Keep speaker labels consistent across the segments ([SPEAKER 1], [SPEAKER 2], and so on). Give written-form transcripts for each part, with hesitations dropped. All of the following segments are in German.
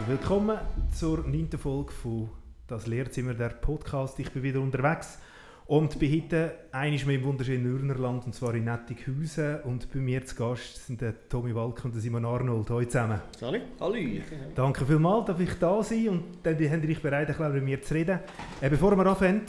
[SPEAKER 1] willkommen zur 9. Folge von «Das Lehrzimmer», der Podcast. Ich bin wieder unterwegs und bin heute einmal mehr im wunderschönen Ürnerland, und zwar in Nettighausen. Und bei mir zu Gast sind der Tommy Walker und der Simon Arnold. Hallo zusammen.
[SPEAKER 2] Hallo. Hallo.
[SPEAKER 1] Danke vielmals, dass ich da sein und dann habt ihr euch bereit, mit mir zu reden. Bevor wir anfangen,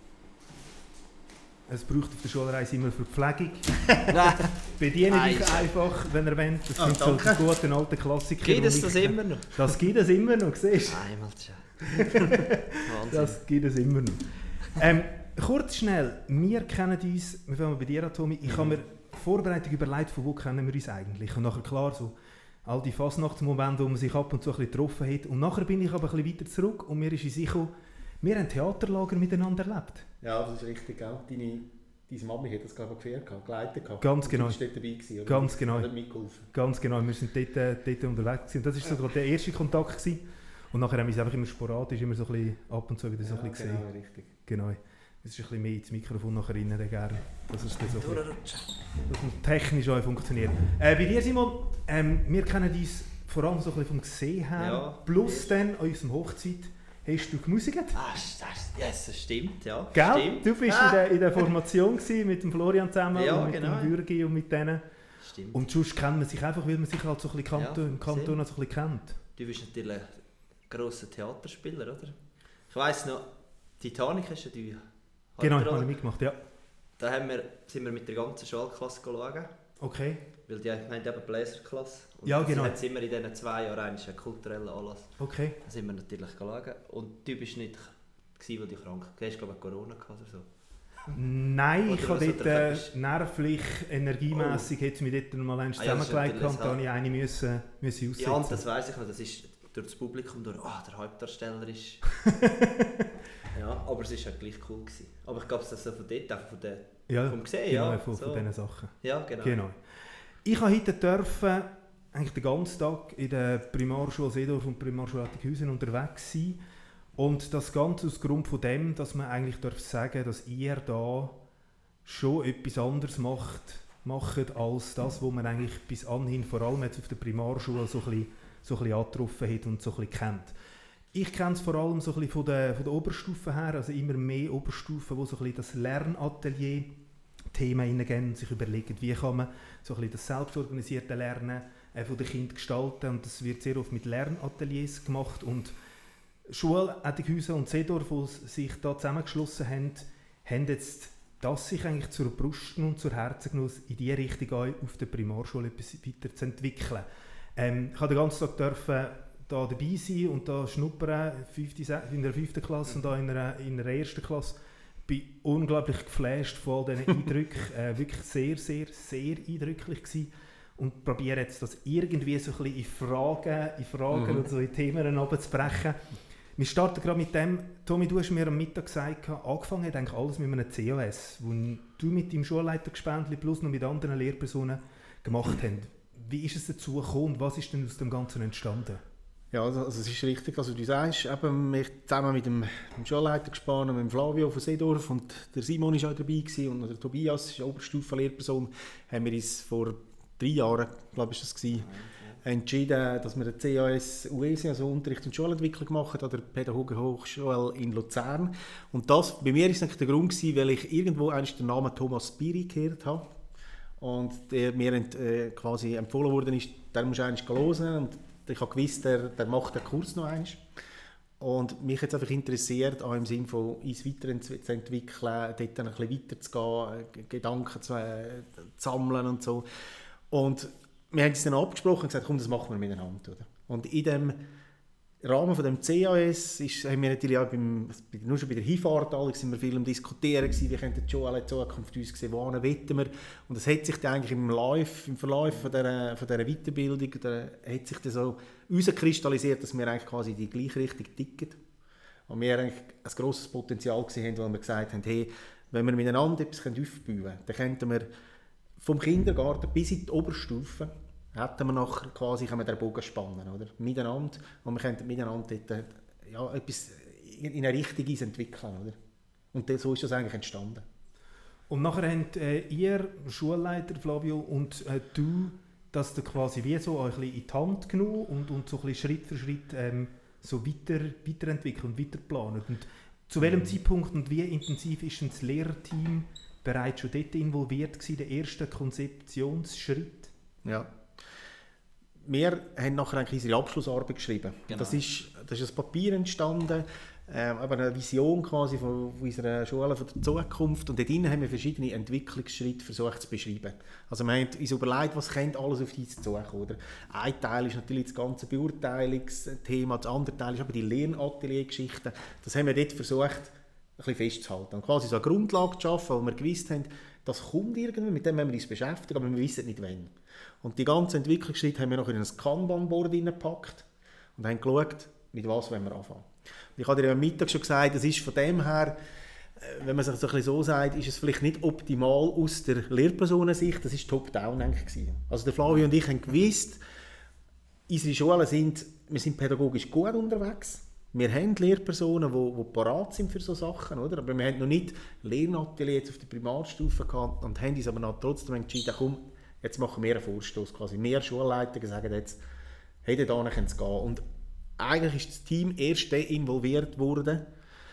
[SPEAKER 1] es braucht auf der Schulreise immer Verpflegung. Bedienen dich einfach, wenn ihr wollt. Das sind so die guten alten Klassiker.
[SPEAKER 2] Gibt es das immer noch?
[SPEAKER 1] Das gibt es immer noch, siehst
[SPEAKER 2] du? Wahnsinn.
[SPEAKER 1] Das gibt es immer noch. Kurz schnell, wir kennen uns, wir fangen bei dir an, Tommy. Ich habe mir Vorbereitung überlegt, von wo kennen wir uns eigentlich. Und nachher klar, so all die Fasnachtsmomente, wo man sich ab und zu ein bisschen getroffen hat. Und nachher bin ich aber ein bisschen weiter zurück und mir ist in sich gekommen, wir haben Theaterlager miteinander erlebt.
[SPEAKER 3] Ja, das ist richtig, gell? Deine Mami hat das gerade geleitet.
[SPEAKER 1] Ganz genau.
[SPEAKER 3] Du bist dort dabei gewesen, oder?
[SPEAKER 1] Ganz genau.
[SPEAKER 3] Hat mitgeholfen.
[SPEAKER 1] Ganz genau, wir sind dort unterwegs gewesen. Das war so der erste Kontakt gewesen. Und nachher haben wir uns einfach immer sporadisch, immer so ein bisschen ab und zu wieder so ein bisschen gesehen.
[SPEAKER 3] Genau, richtig.
[SPEAKER 1] Genau. Es ist ein bisschen mehr ins Mikrofon nachher rein, gerne. Dass es dann so technisch auch funktioniert. Bei dir, Simon, wir kennen uns vor allem so ein bisschen vom Gesehen her.
[SPEAKER 2] Ja.
[SPEAKER 1] Plus dann an unserer Hochzeit hast du gemusikt.
[SPEAKER 2] Das stimmt, ja.
[SPEAKER 1] Gell?
[SPEAKER 2] Stimmt.
[SPEAKER 1] Du bist in der Formation gewesen, mit dem Florian zusammen und mit dem Bürgi und mit denen.
[SPEAKER 2] Stimmt.
[SPEAKER 1] Und sonst kennt man sich einfach, weil man sich halt so ein bisschen im Kanton so ein bisschen kennt.
[SPEAKER 2] Du bist natürlich ein grosser Theaterspieler, oder? Ich weiss noch, Titanic hast du
[SPEAKER 1] Genau, habe ich mitgemacht, ja.
[SPEAKER 2] Da sind wir mit der ganzen Schulklasse schauen.
[SPEAKER 1] Okay.
[SPEAKER 2] Weil die haben eben Bläserklasse. Und
[SPEAKER 1] ja, genau.
[SPEAKER 2] Dann sind wir in diesen 2 Jahren einen kulturellen Anlass.
[SPEAKER 1] Okay.
[SPEAKER 2] Da sind wir natürlich schauen. Und du bist nicht gewesen, weil du krank warst. Du hast, glaube ich, Corona gehabt oder so.
[SPEAKER 1] Nein, ich habe dort nervlich, energiemässig jetzt mich dort mal eins zusammengelegt und da musste ich eine müssen aussetzen.
[SPEAKER 2] Ja, und das weiss ich noch, das ist durch das Publikum durch, der Hauptdarsteller ist... ja, aber es war halt gleich cool gewesen. Aber ich glaube, es ist so von dort, einfach vom Gesehen,
[SPEAKER 1] genau,
[SPEAKER 2] ja.
[SPEAKER 1] Von diesen Sachen.
[SPEAKER 2] Ja, genau.
[SPEAKER 1] Ich durfte heute eigentlich den ganzen Tag in der Primarschule Seedorf und Primarschule Nettighausen unterwegs sein. Und das Ganze aus Grund von dem, dass man eigentlich sagen darf, dass ihr da schon etwas anderes macht als das, was man eigentlich bis anhin, vor allem jetzt auf der Primarschule, so ein bisschen angetroffen hat und so ein bisschen kennt. Ich kenne es vor allem so ein bisschen von der Oberstufe her, also immer mehr Oberstufen, wo so ein bisschen das Lernatelier-Thema hineingehen und sich überlegen, wie kann man so ein bisschen das selbstorganisierte Lernen von den Kindern gestalten. Und das wird sehr oft mit Lernateliers gemacht. Und Schule Nettighausen und Seedorf, die sich da zusammengeschlossen haben jetzt das sich eigentlich zur Brust und zur Herzen genommen, in die Richtung auf der Primarschule etwas weiterzuentwickeln. Ich durfte den ganzen Tag da dabei sein und da schnuppern, in der 5. Klasse und da in der 1. Klasse. Ich bin unglaublich geflasht von all diesen Eindrücken. Wirklich sehr, sehr, sehr eindrücklich gewesen. Und probiere jetzt das irgendwie so ein bisschen in Fragen und so in Themen runterzubrechen. Wir starten gerade mit dem, Tommy, du hast mir am Mittag gesagt, angefangen hat eigentlich alles mit einem COS, wo du mit deinem Schulleitergespendli plus noch mit anderen Lehrpersonen gemacht hast. Wie ist es dazu gekommen und was ist denn aus dem Ganzen entstanden?
[SPEAKER 3] Ja, also es ist richtig, also du sagst, eben, wir zusammen mit dem Schulleitergespann, mit dem Flavio von Seedorf und der Simon war auch dabei gewesen, und der Tobias ist Oberstufenlehrperson, haben wir uns vor 3 Jahren, glaube ich, das gewesen, entschieden, dass wir den CAS UEC, also Unterricht und Schulentwicklung, machen an der Pädagogikhochschule in Luzern. Und das, bei mir war es der Grund gewesen, weil ich irgendwo eigentlich den Namen Thomas Biri gehört habe und der mir quasi empfohlen worden ist, der muss eigentlich hören, und ich habe gewusst, der macht den Kurs noch einmal. Und mich hat es einfach interessiert, auch im Sinne von uns weiterzuentwickeln, dort dann ein bisschen weiterzugehen, Gedanken zu sammeln und so. Und wir haben uns dann abgesprochen und gesagt, komm, das machen wir miteinander. Oder? Und in dem Rahmen von dem CAS haben wir natürlich auch nur schon bei der Hinfahrt sind wir viel am Diskutieren gewesen, wie könnte die Schule in Zukunft uns sehen, wohin wollen wir. Und es hat sich dann eigentlich im Verlauf von dieser Weiterbildung hat sich dann so herauskristallisiert, dass wir eigentlich quasi in die gleiche Richtung ticken. Und wir eigentlich ein grosses Potenzial gesehen haben, weil wir gesagt haben, hey, wenn wir miteinander etwas aufbauen können, dann könnten wir vom Kindergarten bis in die Oberstufe hätten wir nachher quasi den Bogen spannen, oder? Miteinander. Und wir könnten miteinander dort, etwas in eine Richtung entwickeln, oder? Und so ist das eigentlich entstanden.
[SPEAKER 1] Und nachher habt ihr, Schulleiter Flavio und du, dass ihr quasi wie so euch ein bisschen in die Hand genommen und so ein bisschen Schritt für Schritt so weiterentwickelt und weiterplanet. Und zu welchem Zeitpunkt und wie intensiv ist denn das Lehrerteam bereits schon dort involviert gewesen, der erste Konzeptionsschritt?
[SPEAKER 3] Ja. Wir haben nachher eigentlich unsere Abschlussarbeit geschrieben.
[SPEAKER 2] Genau.
[SPEAKER 3] Das ist ein Papier entstanden, aber eine Vision quasi von unserer Schule von der Zukunft. Und dort drin haben wir verschiedene Entwicklungsschritte versucht zu beschreiben. Also wir haben uns überlegt, was könnte alles auf uns zukommen. Oder? Ein Teil ist natürlich das ganze Beurteilungsthema, das andere Teil ist aber die Lernatelier-Geschichte. Das haben wir dort versucht, ein bisschen festzuhalten. Und quasi so eine Grundlage zu schaffen, wo wir gewusst haben, das kommt irgendwie, mit dem müssen wir uns beschäftigen, aber wir wissen nicht wann. Und die ganzen Entwicklungsschritte haben wir noch in ein Kanban-Board hineingepackt und haben geschaut, mit was wollen wir anfangen. Und ich habe dir am Mittag schon gesagt, das ist von dem her, wenn man sich so ein bisschen so sagt, ist es vielleicht nicht optimal aus der Lehrpersonensicht, das war top-down eigentlich. Also der Flavio und ich haben gewusst, unsere Schulen wir sind pädagogisch gut unterwegs. Wir haben Lehrpersonen, die parat sind für solche Sachen, oder? Aber wir haben noch nicht Lernatelier jetzt auf der Primarstufe gehabt und haben uns aber trotzdem entschieden, komm, jetzt machen wir einen Vorstoß. Quasi mehr Schulleiter sagen jetzt, hey, da können sie gehen. Und eigentlich ist das Team erst involviert worden,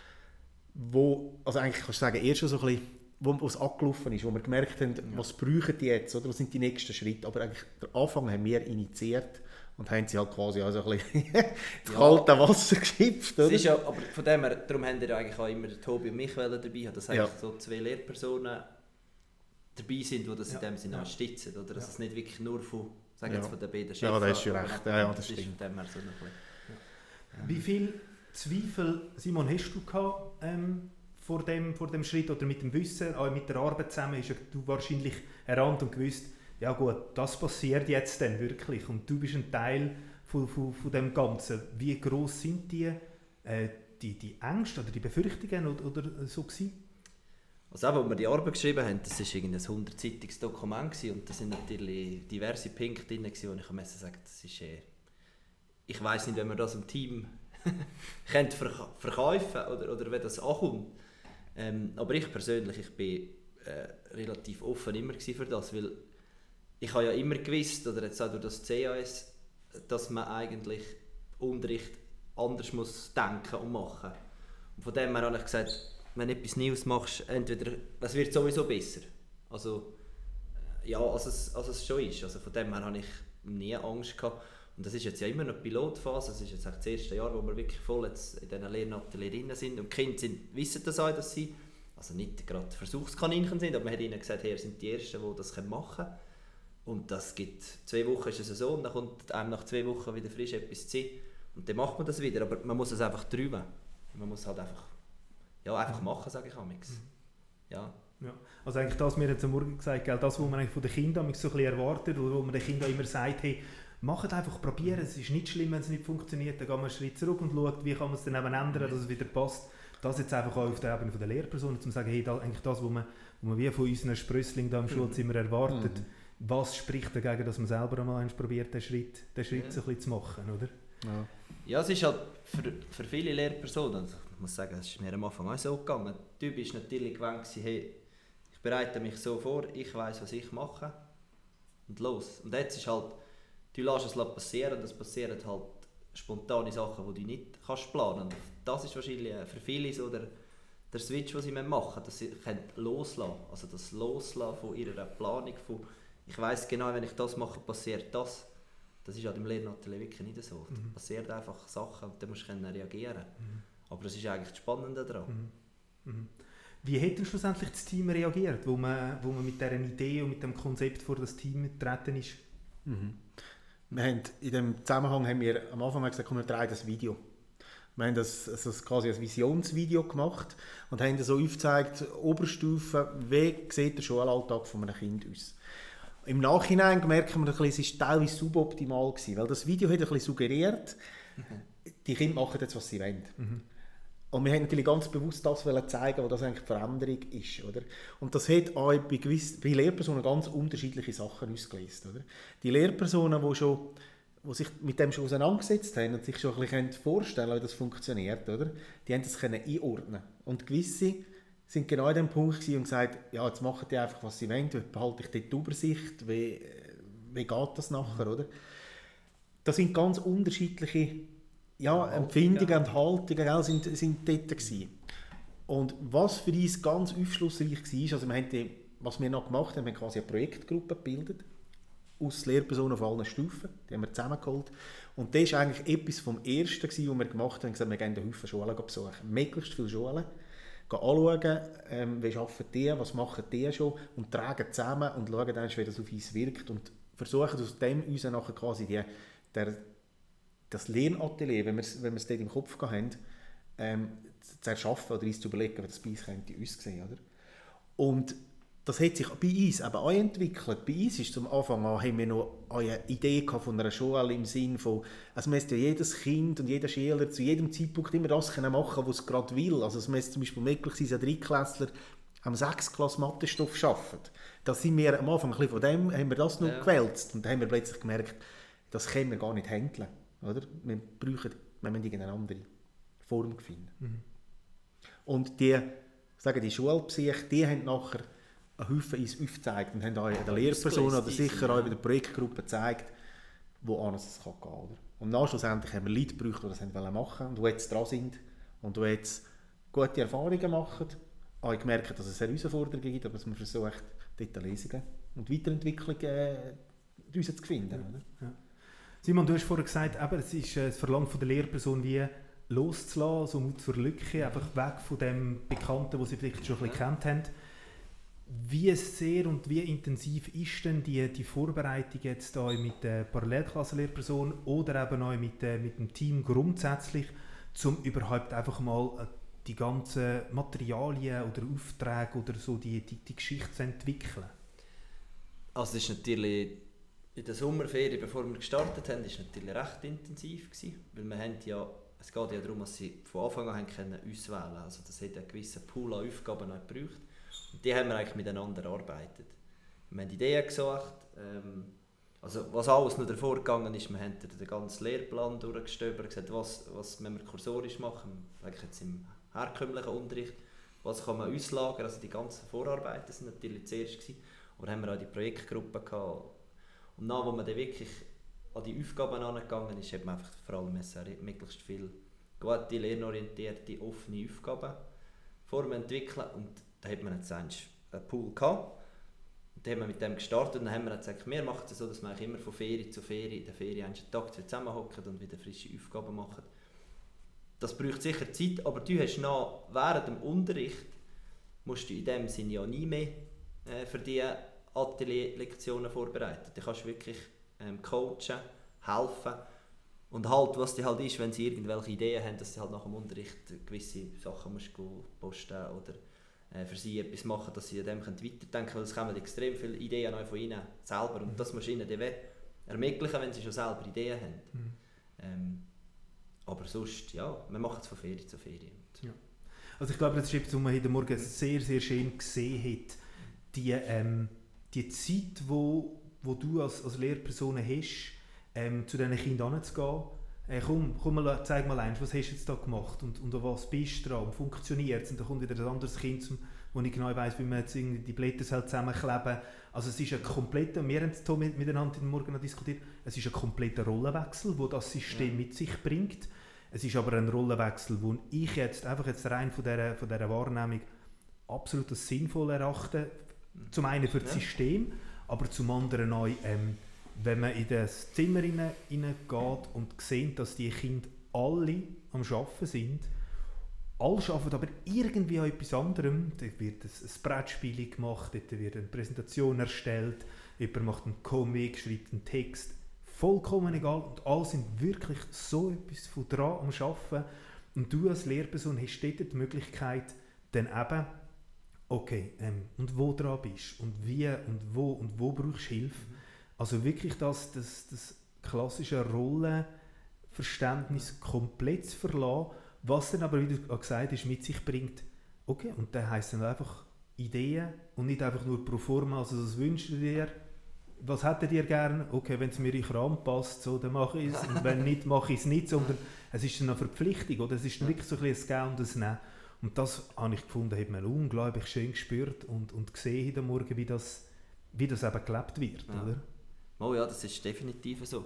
[SPEAKER 3] also eigentlich kannst du sagen, erst schon so ein bisschen, wo es angelaufen ist, wo wir gemerkt haben, was brauchen die jetzt, oder? Was sind die nächsten Schritte. Aber eigentlich den Anfang haben wir initiiert. Und haben sie halt quasi also ein bisschen ins kalte Wasser geschippt, oder?
[SPEAKER 2] Es ist ja, aber von dem her, darum haben wir eigentlich auch immer Tobi und mich dabei haben, dass eigentlich so 2 Lehrpersonen dabei sind, die das in dem Sinne stützen, oder? Dass es nicht wirklich nur von, sagen jetzt von den beiden Chefs.
[SPEAKER 3] Ja, das ist schon recht. Ja, das stimmt.
[SPEAKER 2] Ist von dem her so ein bisschen.
[SPEAKER 1] Wie viel Zweifel, Simon, hast du gehabt, vor dem Schritt oder mit dem Wissen, auch mit der Arbeit zusammen, hast du wahrscheinlich erahnt und gewusst, ja gut, das passiert jetzt dann wirklich und du bist ein Teil von dem Ganzen. Wie gross sind die Ängste oder die Befürchtungen oder so gewesen?
[SPEAKER 2] Also eben, als wir die Arbeit geschrieben haben, das war ein 100-seitiges Dokument und da sind natürlich diverse Punkte drin, wo ich sagen musste, das ist ich weiss nicht, wenn wir das im Team verkaufen oder wenn das ankommt. Aber ich persönlich, ich bin relativ offen immer für das, weil ich habe ja immer gewusst, oder jetzt auch durch das CAS, dass man eigentlich Unterricht anders muss denken und machen. Und von dem her habe ich gesagt, wenn du etwas Neues machst, entweder, es wird sowieso besser. Also, ja, als es schon ist. Also von dem her habe ich nie Angst gehabt. Und das ist jetzt ja immer noch die Pilotphase, das ist jetzt das erste Jahr, wo wir wirklich voll jetzt in diesen Lernatelier sind. Und die Kinder wissen das auch, dass sie also nicht gerade Versuchskaninchen sind, aber man hat ihnen gesagt, hey, ihr seid die Ersten, die das machen können. Und das gibt 2 Wochen ist es so, und dann kommt einem nach 2 Wochen wieder frisch etwas zu sehen. Und dann macht man das wieder, aber man muss es einfach träumen. Man muss halt einfach machen, sage ich amigs. Ja.
[SPEAKER 1] Ja. Also eigentlich das, wir haben am Morgen gesagt, das, was man eigentlich von den Kindern so ein bisschen erwartet, oder wo man den Kindern immer sagt, hey, macht einfach, probieren, es ist nicht schlimm, wenn es nicht funktioniert, dann geht man einen Schritt zurück und schaut, wie kann man es dann eben ändern, dass es wieder passt. Das jetzt einfach auch auf der Ebene der Lehrpersonen, um zu sagen, hey, eigentlich das, was man wie von unseren Sprösslingen da im Schulzimmer erwartet, was spricht dagegen, dass man selber einmal probiert, den Schritt so ein bisschen zu machen, oder?
[SPEAKER 2] Ja, es ist halt für viele Lehrpersonen, also ich muss sagen, es ist mir am Anfang auch so gegangen. Der Typ war natürlich gewöhnt, hey, ich bereite mich so vor, ich weiss, was ich mache und los. Und jetzt ist halt, du lässt es passieren und es passieren halt spontane Sachen, die du nicht kannst planen. Und das ist wahrscheinlich für viele so der Switch, den sie machen müssen, dass sie loslassen können. Also das Loslassen von ihrer Planung, von ich weiss genau, wenn ich das mache, passiert das. Das ist an dem Lernatelier wirklich nicht so. Da passieren einfach Sachen und dann musst du reagieren. Aber das ist eigentlich das Spannende daran.
[SPEAKER 1] Wie hat denn schlussendlich das Team reagiert, wo man mit dieser Idee und mit dem Konzept vor das Team getreten ist?
[SPEAKER 3] Wir haben in dem Zusammenhang haben wir am Anfang gesagt, komm, wir drehen das Video. Wir haben das quasi ein Visionsvideo gemacht und haben so aufgezeigt, Oberstufe, wie sieht der Schulalltag von einem Kind aus. Im Nachhinein merken wir, es war teilweise suboptimal gewesen, weil das Video hat ein bisschen suggeriert, die Kinder machen jetzt, was sie wollen. Und wir haben natürlich ganz bewusst das zeigen, was das eigentlich die Veränderung ist. Oder? Und das hat auch bei Lehrpersonen ganz unterschiedliche Sachen ausgelöst. Oder? Die Lehrpersonen, die sich mit dem schon auseinandergesetzt haben und sich schon ein bisschen vorstellen können, wie das funktioniert, oder? Die haben das einordnen. Und gewisse sind genau an dem Punkt und gesagt, ja, jetzt machen die einfach, was sie wollen, wie behalte ich dort die Übersicht, wie wie geht das nachher, oder? Das sind ganz unterschiedliche Empfindungen und Haltungen, sind dort gewesen. Und was für uns ganz aufschlussreich war, also was wir noch gemacht haben, wir haben quasi eine Projektgruppe gebildet, aus Lehrpersonen auf allen Stufen, die haben wir zusammengeholt. Und das war eigentlich etwas vom Ersten, was wir gemacht haben, gesagt, wir gehen Haufen Schulen besuchen, möglichst viele Schulen, anschauen, wie arbeiten die, was machen die schon und tragen zusammen und schauen dann, wie das auf uns wirkt und versuchen aus dem uns nachher quasi das Lernatelier, wenn wir es dort im Kopf haben, zu erschaffen oder uns zu überlegen, wie das bei uns könnte aussehen, oder? Und das hat sich bei uns eben auch entwickelt. Bei uns ist zum Anfang an, haben wir noch eine Idee von einer Schule im Sinn von, also müsste ja jedes Kind und jeder Schüler zu jedem Zeitpunkt immer das machen können, was es gerade will. Also es müsste zum Beispiel möglich sein, dass ein Drittklässler am 6. Klasse Mathestoff arbeitet. Da sind wir am Anfang ein bisschen von dem, haben wir das noch gewälzt und dann haben wir plötzlich gemerkt, das können wir gar nicht handeln. Oder? Wir müssen irgendeine andere Form finden. Mhm. Und die Schulpsyche, die haben nachher einen Haufen uns aufgezeigt und haben auch den Lehrpersonen oder sicher auch in der Projektgruppe gezeigt, wo es gehen kann. Oder? Und dann schlussendlich haben wir Leute gebraucht, die das machen wollten und die jetzt dran sind und die jetzt gute Erfahrungen machen. Auch gemerkt, dass es Herausforderungen gibt, aber dass man versucht, dort Lesungen und Weiterentwicklung daraus zu finden.
[SPEAKER 1] Ja. Oder? Ja. Simon, du hast vorhin gesagt, es verlangt von der Lehrperson wie loszulassen, so Mut zur Lücke, einfach weg von dem Bekannten, den sie vielleicht schon ein bisschen gekannt haben. Wie sehr und wie intensiv ist denn die Vorbereitung jetzt da mit der Parallelklassenlehrperson oder eben auch mit dem Team grundsätzlich, um überhaupt einfach mal die ganzen Materialien oder Aufträge oder so die Geschichte zu entwickeln?
[SPEAKER 2] Also es ist natürlich in der Sommerferien, bevor wir gestartet haben, ist natürlich recht intensiv gewesen, weil wir haben es geht ja darum, dass sie von Anfang an können auswählen können. Also das hat einen gewissen Pool an Aufgaben gebraucht. Und die haben wir eigentlich miteinander erarbeitet. Wir haben Ideen gesucht. Also was alles noch davor gegangen ist, wir haben den ganzen Lehrplan durchgestöbert, gesagt, was müssen wir kursorisch machen, eigentlich jetzt im herkömmlichen Unterricht, was kann man auslagern, also die ganzen Vorarbeiten sind natürlich zuerst gewesen, aber haben wir auch die Projektgruppe gehabt. Und dann, wo man dann wirklich an die Aufgaben angegangen ist, hat man einfach vor allem möglichst viel gute, lernorientierte, offene Aufgaben entwickeln und da hat man jetzt einen Pool gehabt. Und dann haben wir mit dem gestartet und dann haben wir gesagt, wir machen es so, dass wir immer von Ferie zu Ferie, in der Ferie einen Tag zusammenhocken und wieder frische Aufgaben machen. Das braucht sicher Zeit, aber du hast während dem Unterricht musst du in dem Sinne ja nie mehr für die Atelier-Lektionen vorbereiten. Du kannst wirklich coachen, helfen und halt, was die halt ist, wenn sie irgendwelche Ideen haben, dass sie halt nach dem Unterricht gewisse Sachen musst posten oder für sie etwas machen, dass sie an dem weiterdenken können, weil es kommen extrem viele Ideen von ihnen selber und das musst du ihnen dann ermöglichen, wenn sie schon selber Ideen haben. Aber sonst, ja, wir machen es von Ferien zu Ferien.
[SPEAKER 1] Ja. Also ich glaube, das ist etwas, was man heute Morgen sehr, sehr schön gesehen hat, die Zeit, wo du als Lehrperson hast, zu diesen Kindern hinzugehen. Komm mal, zeig mal eins, was hast du jetzt da gemacht und an was bist du dran und funktioniert es? Und dann kommt wieder ein anderes Kind, wo ich genau weiss, wie man jetzt die Blätter zusammenkleben. Also es ist ein kompletter, wir haben es miteinander heute Morgen noch diskutiert, es ist ein kompletter Rollenwechsel, den das System mit sich bringt. Es ist aber ein Rollenwechsel, den ich jetzt rein von dieser Wahrnehmung absolut als sinnvoll erachte. Zum einen für das System, aber zum anderen auch, wenn man in das Zimmer hineingeht und sieht, dass die Kinder alle am Arbeiten sind, alle arbeiten aber irgendwie an etwas anderem. Da wird ein Brettspiel gemacht, dort wird eine Präsentation erstellt, jemand macht einen Comic, schreibt einen Text, vollkommen egal. Und alle sind wirklich so etwas von dran am Arbeiten. Und du als Lehrperson hast dort die Möglichkeit, dann eben, okay, und wo dran bist und wie und wo brauchst du Hilfe. Also wirklich das klassische Rollenverständnis komplett zu verlassen, was dann aber, wie du gesagt hast, mit sich bringt, okay, und dann heisst dann einfach Ideen und nicht einfach nur pro forma, also was wünschst du dir, was hättet ihr gerne, okay, wenn es mir in den Kram passt, so, dann mache ich es, und wenn nicht, mache ich es nicht, sondern es ist dann eine Verpflichtung, oder es ist dann wirklich so ein bisschen ein Gehen und ein Nehmen. Und das habe ich gefunden, hat man unglaublich schön gespürt und gesehen heute Morgen, wie das eben gelebt wird, oder?
[SPEAKER 2] Oh ja, das ist definitiv so.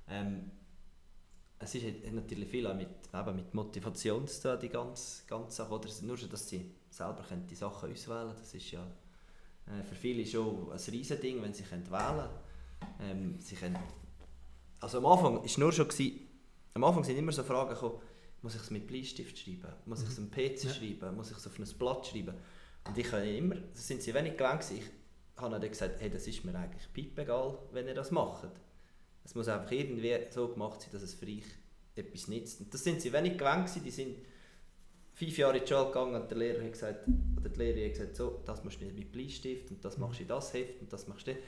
[SPEAKER 2] Es ist natürlich viel auch mit Motivation zu tun, die ganze Sache. Oder nur schon, dass sie selber die Sachen auswählen können. Das ist ja für viele schon ein Riesending, wenn sie wählen können. Also am Anfang ist nur schon am Anfang sind immer so Fragen gekommen, muss ich es mit Bleistift schreiben, muss ich es am PC schreiben, muss ich es auf ein Blatt schreiben. Und ich habe immer, das sind sie wenig gewöhnt gewesen. Ich habe dann gesagt, hey, das ist mir eigentlich piepegal, wenn ihr das macht. Es muss einfach irgendwie so gemacht sein, dass es für euch etwas nützt. Und das sind sie wenig gewöhnt gewesen. Die sind 5 Jahre in die Schule gegangen und der Lehrer hat gesagt, oder die Lehrerin hat gesagt, so, das musst du mit Bleistift und das machst du in das Heft und das machst du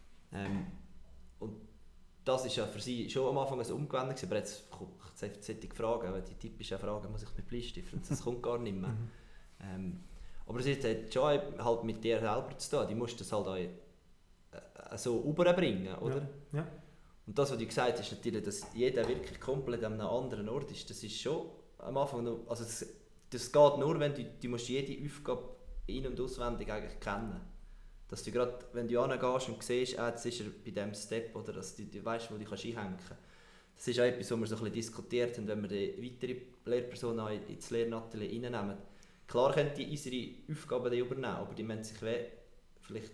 [SPEAKER 2] und das war ja für sie schon am Anfang ein Umgewöhnen gewesen, aber jetzt kommt solche Fragen, die typischen Fragen, muss ich mit Bleistift, und das kommt gar nicht mehr. Aber es hat schon halt mit dir selber zu tun, die musst das halt auch so rüberbringen, oder?
[SPEAKER 1] Ja.
[SPEAKER 2] Und das, was du gesagt hast, natürlich, dass jeder wirklich komplett an einem anderen Ort ist, das ist schon am Anfang noch, also das geht nur, wenn du musst jede Aufgabe in- und auswendig eigentlich kennen. Dass du gerade, wenn du hingehst und siehst, jetzt ist er bei diesem Step, oder dass du weißt, wo du einhängen kannst. Das ist auch etwas, was wir so ein bisschen diskutiert haben, wenn wir die weitere Lehrperson ins Lernatelier reinnehmen. Klar können die unsere Aufgaben übernehmen, aber die müssen sich vielleicht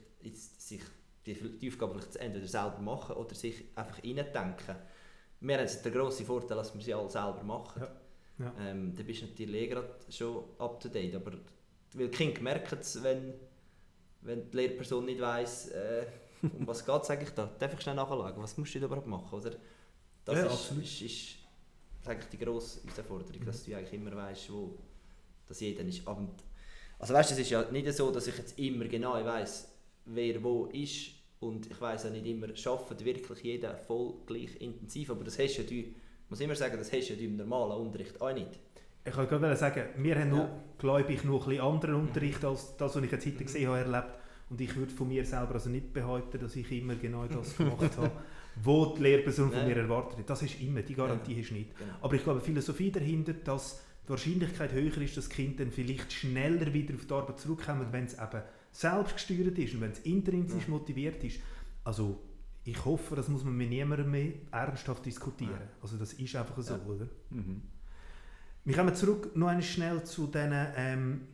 [SPEAKER 2] die Aufgaben vielleicht entweder selber machen oder sich einfach reindenken. Wir haben den grossen Vorteil, dass wir sie alle selber machen.
[SPEAKER 1] Ja.
[SPEAKER 2] Da bist du natürlich gerade schon up to date, aber weil die Kinder merken es, wenn die Lehrperson nicht weiss, um was geht es eigentlich da. Darf ich schnell nachschauen, was musst du überhaupt machen? Oder? Das ist eigentlich die grosse Herausforderung, dass du eigentlich immer weisst, wo das jeder ist. Also weißt, es ist ja nicht so, dass ich jetzt immer genau weiss, wer wo ist, und ich weiss auch nicht immer, arbeitet wirklich jeder voll gleich intensiv, aber das hast du, muss immer sagen, das hast du im normalen Unterricht auch nicht.
[SPEAKER 1] Ich wollte gerade sagen, wir haben glaube ich, noch ein bisschen anderen Unterricht als das, was ich jetzt heute gesehen habe, erlebt. Und ich würde von mir selber also nicht behaupten, dass ich immer genau das gemacht habe, was die Lehrperson von mir erwartet hat. Das ist immer, die Garantie hast du nicht.
[SPEAKER 2] Genau.
[SPEAKER 1] Aber ich glaube, die Philosophie dahinter, dass die Wahrscheinlichkeit höher ist, dass das Kind dann vielleicht schneller wieder auf die Arbeit zurückkommt, wenn es eben selbstgesteuert ist und wenn es intrinsisch motiviert ist. Also ich hoffe, das muss man mit niemandem mehr ernsthaft diskutieren. Also das ist einfach so, oder? Wir kommen zurück noch einmal schnell zu diesen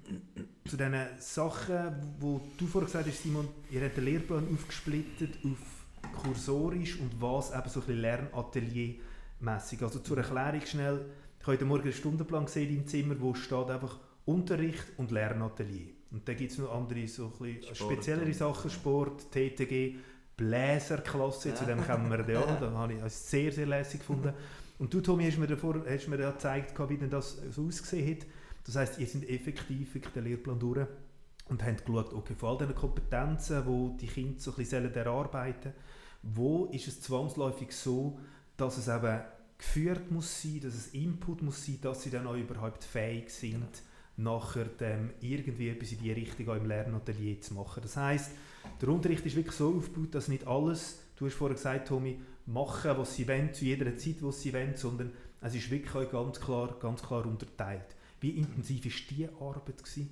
[SPEAKER 1] Sachen, wo du vorhin gesagt hast, Simon, ihr habt den Lehrplan aufgesplittet auf kursorisch und was eben so ein bisschen Lernatelier-mässig. Also zur Erklärung schnell, ich habe heute Morgen einen Stundenplan gesehen im Zimmer, wo steht einfach Unterricht und Lernatelier. Und dann gibt es noch andere so ein bisschen speziellere Sachen, Sport, TTG, Bläserklasse, zu dem kommen wir dann auch. Da habe ich es sehr, sehr lässig gefunden. Und du, Tommy, hast mir ja gezeigt, wie denn das so ausgesehen hat. Das heisst, ihr seid effektiv den Lehrplan durch und habt geschaut, okay, von all diesen Kompetenzen, die die Kinder so ein bisschen erarbeiten sollen, wo ist es zwangsläufig so, dass es eben geführt muss sein, dass es Input muss sein, dass sie dann auch überhaupt fähig sind, nachher irgendwie etwas in die Richtung auch im Lernatelier zu machen. Das heisst, der Unterricht ist wirklich so aufgebaut, dass nicht alles, du hast vorhin gesagt, Tommy, machen, was sie wollen, zu jeder Zeit, was sie wollen, sondern es ist wirklich auch ganz klar unterteilt. Wie intensiv war diese Arbeit gewesen?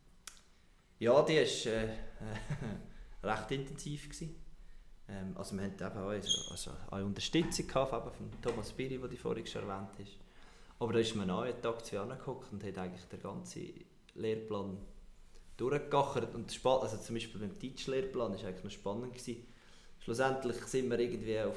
[SPEAKER 2] Ja, die war recht intensiv gewesen. Also wir hatten eben auch eine Unterstützung gehabt, von Thomas Biri, den du vorhin schon erwähnt hast. Aber da ist man auch einen Tag zu angeguckt und hat eigentlich den ganzen Lehrplan durchgegachert. Und also zum Beispiel beim Teach-Lehrplan war eigentlich noch spannend gewesen. Schlussendlich sind wir irgendwie auf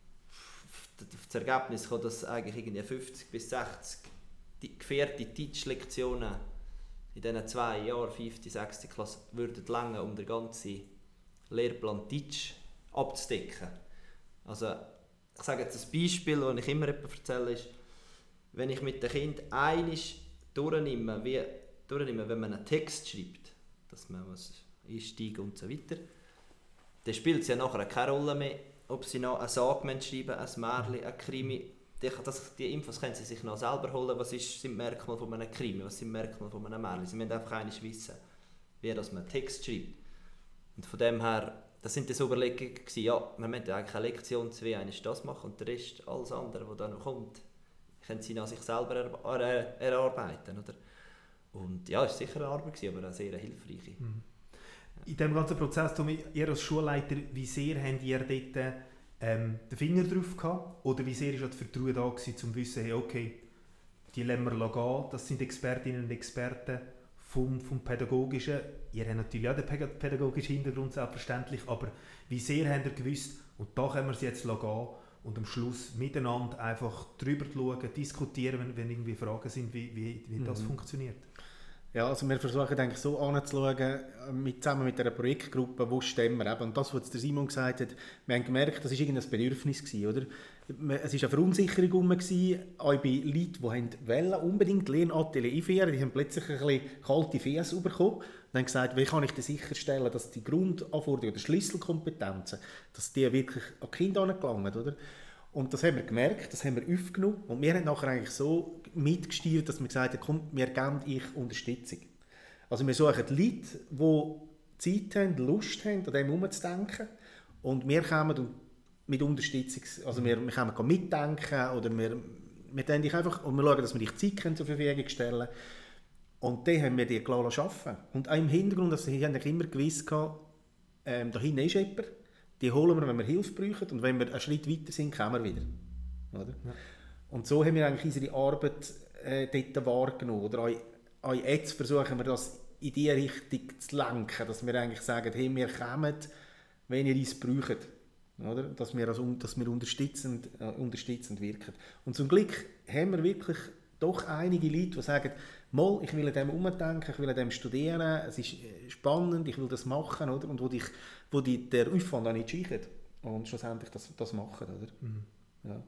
[SPEAKER 2] das Ergebnis gekommen, dass eigentlich irgendwie 50 bis 60 geführte Teach-Lektionen in diesen 2 Jahren, 5. und 6. Klasse, würden lange, um den ganzen Lehrplan Teach abzudecken. Also, ich sage jetzt ein Beispiel, das ich immer erzähle, ist, wenn ich mit den Kindern einmal durchnehme, wenn man einen Text schreibt, dass man einsteigen und so weiter, dann spielt es ja nachher keine Rolle mehr, ob sie noch einen Sag schreiben, ein Märchen, ein Krimi. Die Infos können sie sich noch selber holen. Was sind die Merkmale von einem Krimi, was sind die Merkmale von einem Märchen. Sie müssen einfach einmal wissen, wie man einen Text schreibt. Und von dem her, das sind so Überlegungen gewesen, ja, wir müssen eigentlich eine Lektion 2 einmal das machen und der Rest, alles andere, was dann noch kommt, können sie noch sich selber erarbeiten. Oder? Und ja, es war sicher eine Arbeit, aber eine sehr hilfreiche.
[SPEAKER 1] In diesem ganzen Prozess, Tommy, ihr als Schulleiter, wie sehr habt ihr dort den Finger drauf gehabt? Oder wie sehr war das Vertrauen da gewesen, um zu wissen, hey, okay, die lassen wir gehen, das sind Expertinnen und Experten vom Pädagogischen. Ihr habt natürlich auch den pädagogischen Hintergrund, selbstverständlich, aber wie sehr habt ihr gewusst, und da können wir es jetzt gehen und am Schluss miteinander einfach drüber schauen, diskutieren, wenn irgendwie Fragen sind, wie das funktioniert?
[SPEAKER 3] Ja, also wir versuchen eigentlich so anzuschauen, zusammen mit einer Projektgruppe, wo stehen wir eben. Und das, was der Simon gesagt hat, wir haben gemerkt, das war irgendein Bedürfnis gewesen, oder? Es war eine Verunsicherung herum, auch bei Leuten, die unbedingt Lernatelier einführen, die haben plötzlich ein bisschen kalte Füße bekommen und haben gesagt, wie kann ich denn sicherstellen, dass die Grundanforderungen, die Schlüsselkompetenzen, dass die wirklich an die Kinder angelangen, oder? Und das haben wir gemerkt, das haben wir aufgenommen und wir haben nachher eigentlich so mitgesteuert, dass wir gesagt haben, komm, wir geben euch Unterstützung. Also wir suchen Leute, die Zeit haben, Lust haben, an dem herumzudenken und wir kommen mit Unterstützung, also wir können mitdenken oder wir denken dich einfach und wir schauen, dass wir dich Zeit zur Verfügung stellen und dann haben wir die klar arbeiten. Und auch im Hintergrund, also wir haben immer gewusst, da hinten ist jemand, die holen wir, wenn wir Hilfe brauchen und wenn wir einen Schritt weiter sind, kommen wir wieder. Oder? Ja. Und so haben wir eigentlich unsere Arbeit dort wahrgenommen. Oder auch jetzt versuchen wir das in die Richtung zu lenken, dass wir eigentlich sagen, hey, wir kommen, wenn ihr uns braucht. Oder? Dass wir unterstützend wirken. Und zum Glück haben wir wirklich doch einige Leute, die sagen, mal, ich will an dem umdenken, ich will an dem studieren, es ist spannend, ich will das machen, oder? Und wo der Aufwand auch nicht scheichert und schlussendlich das machen. Oder?
[SPEAKER 1] Mhm.
[SPEAKER 3] Ja.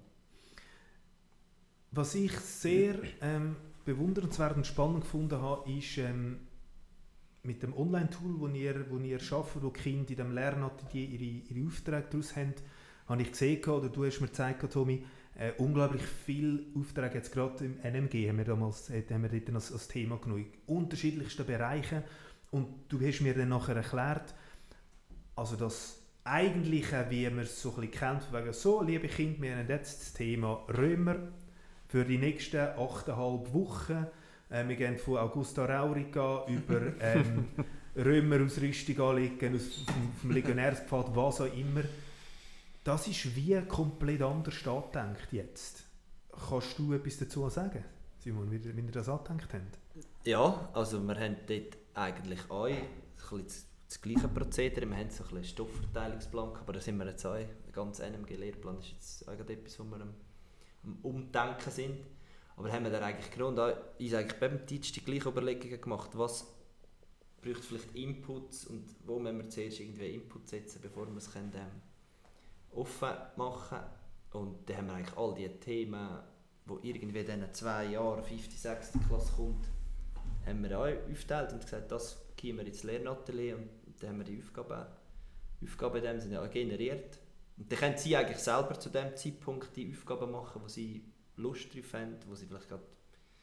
[SPEAKER 1] Was ich sehr bewundernswert und spannend gefunden habe, ist mit dem Online-Tool, wo ihr arbeitet, wo die Kinder in diesem Lernatelier ihre Aufträge daraus haben, habe ich gesehen, oder du hast mir gezeigt, Tommy, unglaublich viele Aufträge, jetzt gerade im NMG haben wir dort als Thema genommen, in unterschiedlichsten Bereichen. Und du hast mir dann nachher erklärt, also das Eigentliche, wie man es so ein bisschen kennt, wegen so, liebe Kinder, wir haben jetzt das Thema Römer für die nächsten 8,5 Wochen. Wir gehen von Augusta Raurica über Römerausrüstung anlegen, vom Legionärspfad, was auch immer. Das ist wie komplett anders angedenkt jetzt. Kannst du etwas dazu sagen, Simon, wie ihr das angedenkt habt?
[SPEAKER 2] Ja, also wir haben dort eigentlich auch das gleiche Prozedere. Wir haben so einen Stoffverteilungsplan, aber da sind wir jetzt auch, der ganze NMG-Lehrplan ist jetzt auch etwas, wo wir am Umdenken sind. Aber haben wir dann eigentlich genommen und uns eigentlich beim Teach die gleichen Überlegungen gemacht, was braucht vielleicht Inputs und wo müssen wir zuerst irgendwie Input setzen, bevor wir es offen machen können. Und dann haben wir eigentlich all die Themen, die irgendwie in diesen 2 Jahren, 5., 6. Klasse kommt, haben wir auch aufgeteilt und gesagt, das gehen wir ins Lernatelier und dann haben wir die Aufgaben in dem Sinne generiert. Und dann können sie eigentlich selber zu dem Zeitpunkt die Aufgaben machen, wo sie Lust drauf haben, wo sie vielleicht gerade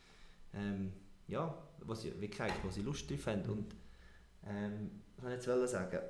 [SPEAKER 2] wo sie Lust drauf haben. Und was soll ich jetzt sagen?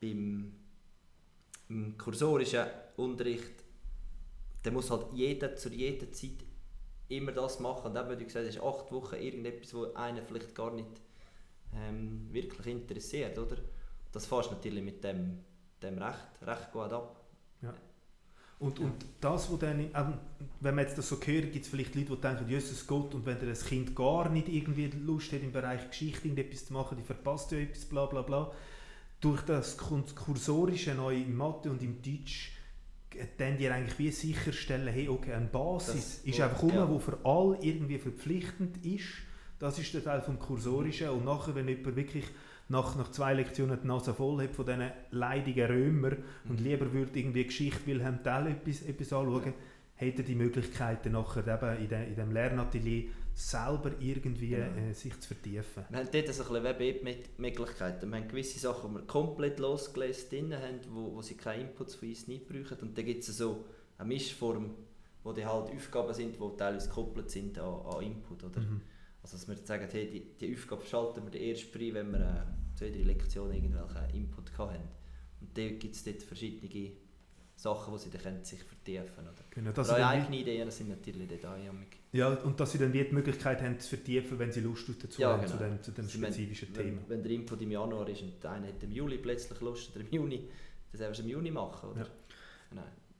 [SPEAKER 2] Im kursorischen Unterricht, der muss halt jeder zu jeder Zeit immer das machen. Und eben, wie du gesagt hast, 8 Wochen irgendetwas, wo einen vielleicht gar nicht wirklich interessiert, oder? Das fährst du natürlich mit dem recht gut ab.
[SPEAKER 1] Ja. Und das, wo dann, wenn man jetzt das so hört, gibt es vielleicht Leute, die denken, Jesus Gott, und wenn das Kind gar nicht irgendwie Lust hat, im Bereich Geschichte irgendetwas zu machen, die verpasst ja etwas, bla bla bla. Durch das Kursorische neu im Mathe und im Deutsch dann die eigentlich wie sicherstellen, hey, okay, eine Basis ist einfach die für alle irgendwie verpflichtend ist. Das ist der Teil vom Kursorischen. Und nachher, wenn jemand wirklich nach 2 Lektionen die Nase voll hat von diesen leidigen Römer und lieber würde irgendwie Geschichte Wilhelm Tell etwas anschauen, hätte er die Möglichkeit, nachher eben in dem Lernatelier selber irgendwie sich zu vertiefen.
[SPEAKER 2] Wir haben dort so ein bisschen Möglichkeiten. Wir haben gewisse Sachen, die wir komplett losgelöst drin haben, wo sie keine Inputs von uns nicht brauchen. Und dann gibt es so eine Mischform, wo die halt Aufgaben sind, die teilweise gekoppelt sind an Input. Oder? Mhm. Also dass wir sagen, hey, die Aufgabe schalten wir erst frei, wenn wir 2, 3 Lektionen irgendwelchen Input haben. Und dann gibt es dort verschiedene Sachen, wo sie dann sich vertiefen können. Genau, aber eigene Ideen sind natürlich dort auch.
[SPEAKER 1] Ja, und dass sie dann die Möglichkeit haben zu vertiefen, wenn sie Lust dazu haben, genau, zu dem spezifischen Thema.
[SPEAKER 2] Wenn der Input im Januar ist und der eine hat im Juli plötzlich Lust oder im Juni, dann sollst du im Juni machen. Oder?
[SPEAKER 1] Ja.
[SPEAKER 2] Genau.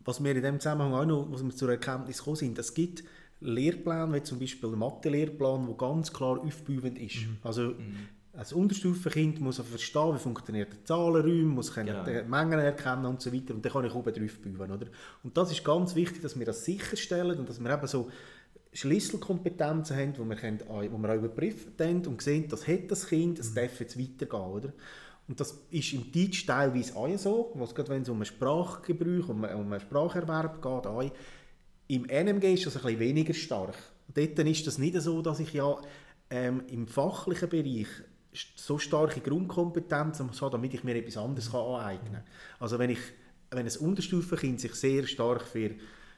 [SPEAKER 3] was wir in dem Zusammenhang auch noch, was wir zur Erkenntnis gekommen sind, es gibt Lehrpläne, wie zum Beispiel der Mathe-Lehrplan, der ganz klar aufbauend ist. Also als Unterstufenkind muss er verstehen, wie funktioniert der Zahlenraum, muss die Mengen erkennen und so weiter. Und dann kann ich oben drauf bauen, oder? Und das ist ganz wichtig, dass wir das sicherstellen und dass wir eben so Schlüsselkompetenzen haben, wo wir auch überprüfen haben und sehen, das hat das Kind, es darf jetzt weitergehen, oder? Und das ist im Deutsch teilweise auch so, gerade wenn es um einen Sprachgebrauch, um einen Spracherwerb geht, auch. Im NMG ist das ein bisschen weniger stark. Dort ist das nicht so, dass ich ja im fachlichen Bereich so starke Grundkompetenzen habe, damit ich mir etwas anderes aneignen kann. Also wenn ein Unterstufenkind sich sehr stark für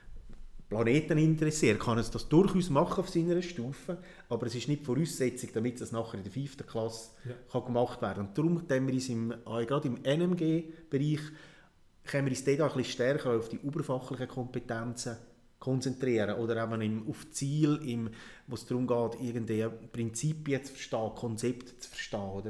[SPEAKER 3] Planeten interessiert, kann es das durchaus machen auf seiner Stufe, aber es ist nicht Voraussetzung, damit es nachher in der 5. Klasse kann gemacht werden kann. Und darum können wir uns gerade im NMG-Bereich können wir uns dort auch ein bisschen stärker auf die oberfachlichen Kompetenzen konzentrieren oder eben auf Ziel, wo es darum geht, irgendeine Prinzipien zu verstehen, Konzepte zu verstehen. Oder?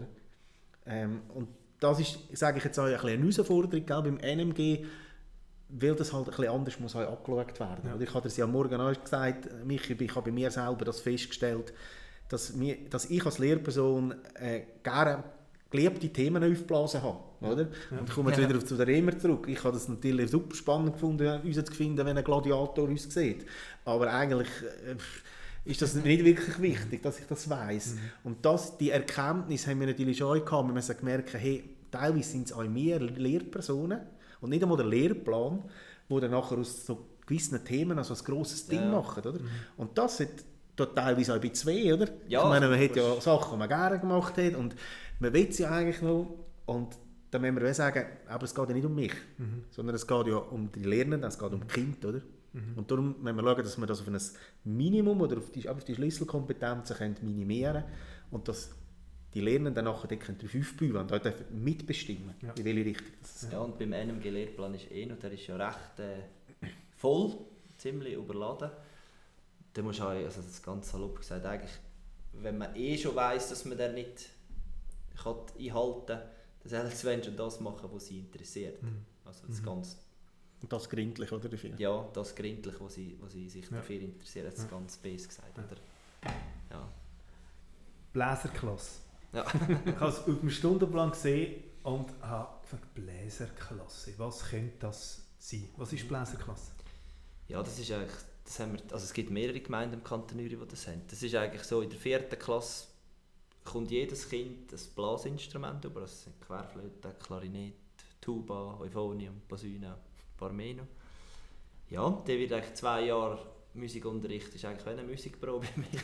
[SPEAKER 3] Und das ist, sage ich jetzt auch, eine Herausforderung beim NMG, weil das halt ein bisschen anders muss angeschaut werden. Ja. Ich habe dir ja am Morgen auch gesagt, Michi, ich habe bei mir selber das festgestellt, dass ich als Lehrperson gerne geliebte Themen aufgeblasen habe. Oder? Ja. Und ich komme jetzt wieder zu der Römer zurück. Ich habe das natürlich super spannend gefunden, uns zu finden, wenn ein Gladiator uns sieht. Aber eigentlich ist das nicht wirklich wichtig, dass ich das weiss. Und die Erkenntnis haben wir natürlich schon gehabt. Wir haben gemerkt, hey, teilweise sind es auch mehr Lehrpersonen und nicht einmal der Lehrplan, die dann nachher aus so gewissen Themen also ein grosses Ding machen. Oder? Und das hat teilweise auch bei zwei, oder? Ja, ich meine, man hat ja Sachen, die man gerne gemacht hat und man will sie eigentlich noch. Und dann müssen wir sagen, aber es geht ja nicht um mich, sondern es geht ja um die Lernenden, es geht um die Kinder, oder? Und darum müssen wir schauen, dass wir das auf ein Minimum oder auf die Schlüsselkompetenzen minimieren können und dass die Lernenden nachher darauf aufbauen und dort mitbestimmen, in welche Richtung das ist.
[SPEAKER 2] Ja, und beim NMG-Lehrplan ist noch, der ist ja recht voll, ziemlich überladen. Da musst du auch, also das ganz salopp gesagt, eigentlich, wenn man schon weiss, dass man den nicht einhalten kann, dann sollen sie schon das machen, was sie interessiert. Also das ganz
[SPEAKER 3] und das gründlich, oder? Dafür?
[SPEAKER 2] Ja, das gründlich, wo sie sich dafür interessieren, das ganz base gesagt. Oder? Ja.
[SPEAKER 1] Bläserklasse.
[SPEAKER 2] Ja.
[SPEAKER 1] Ich habe es auf dem Stundenplan gesehen und habe gefragt, Bläserklasse, was könnte das sein? Was ist Bläserklasse?
[SPEAKER 2] Ja, das ist eigentlich, also es gibt mehrere Gemeinden im Kanton Uri, die das haben. Das ist eigentlich so, in der 4. Klasse kommt jedes Kind ein Blasinstrument über, das sind Querflöte, Klarinett, Tuba, Euphonium, Posaune, Parmeno. Ja, der wird eigentlich 2 Jahre Musikunterricht, ist eigentlich wie eine Musikprobe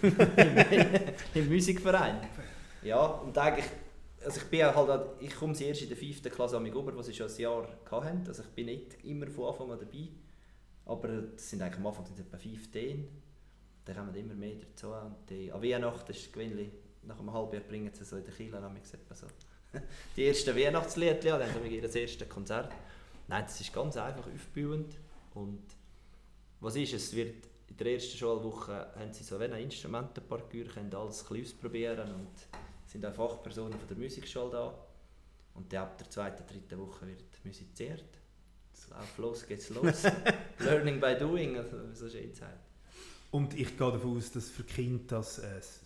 [SPEAKER 2] im Musikverein. Ja, und eigentlich, also ich komme erst in der 5. Klasse an mich über, was ich schon ein Jahr hatte. Also ich bin nicht immer von Anfang an dabei, aber das sind eigentlich am Anfang etwa 15. Dann kommen immer mehr dazu. Und an Weihnachten ist gewöhnlich, nach einem halben Jahr bringen sie so in der Kirche, dann haben wir gesagt, also, die ersten Weihnachtslieder, ja, dann haben wir das erste Konzert. Nein, das ist ganz einfach aufbauend. Und was ist, es wird in der ersten Schulwoche haben sie so ein Instrumentenparcours, können alles ein bisschen ausprobieren und sind auch Fachpersonen von der Musikschule da. Und dann ab der 2., 3. Woche wird musiziert. Los geht's los. Learning by doing, also so schön sagt.
[SPEAKER 1] Und ich gehe davon aus, dass für Kinder das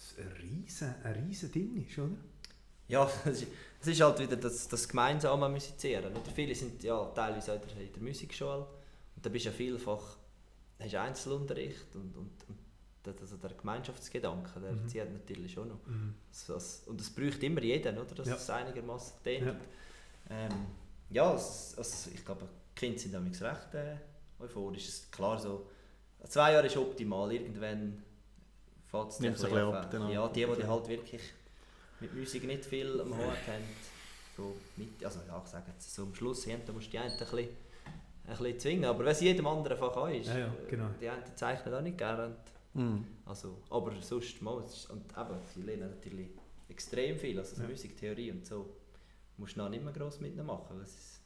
[SPEAKER 1] ein riesen Ding ist, oder?
[SPEAKER 2] Ja, es ist halt wieder das gemeinsame Musizieren. Oder? Viele sind ja teilweise auch in der Musikschule und da bist du ja vielfach, hast Einzelunterricht und also der Gemeinschaftsgedanke, der zieht natürlich schon noch. Und es braucht immer jeden, oder? Dass es einigermaßen dient. Ja, ich glaube, die Kinder sind damals recht euphorisch. Es ist klar so, 2 Jahre ist optimal, irgendwann fängt es
[SPEAKER 3] ein bisschen ab.
[SPEAKER 2] Ja, die halt wirklich mit Musik nicht viel am Hut haben, so also ja, ich sage jetzt, so am Schluss da musst du die einen ein bisschen zwingen, aber wenn es jedem anderen Fach auch ist,
[SPEAKER 1] genau.
[SPEAKER 2] Die einen zeichnen auch nicht gerne. Also, aber sonst mal, und eben, sie lernen natürlich extrem viel, also Musiktheorie und so, musst du noch nicht mehr gross mitmachen, weil es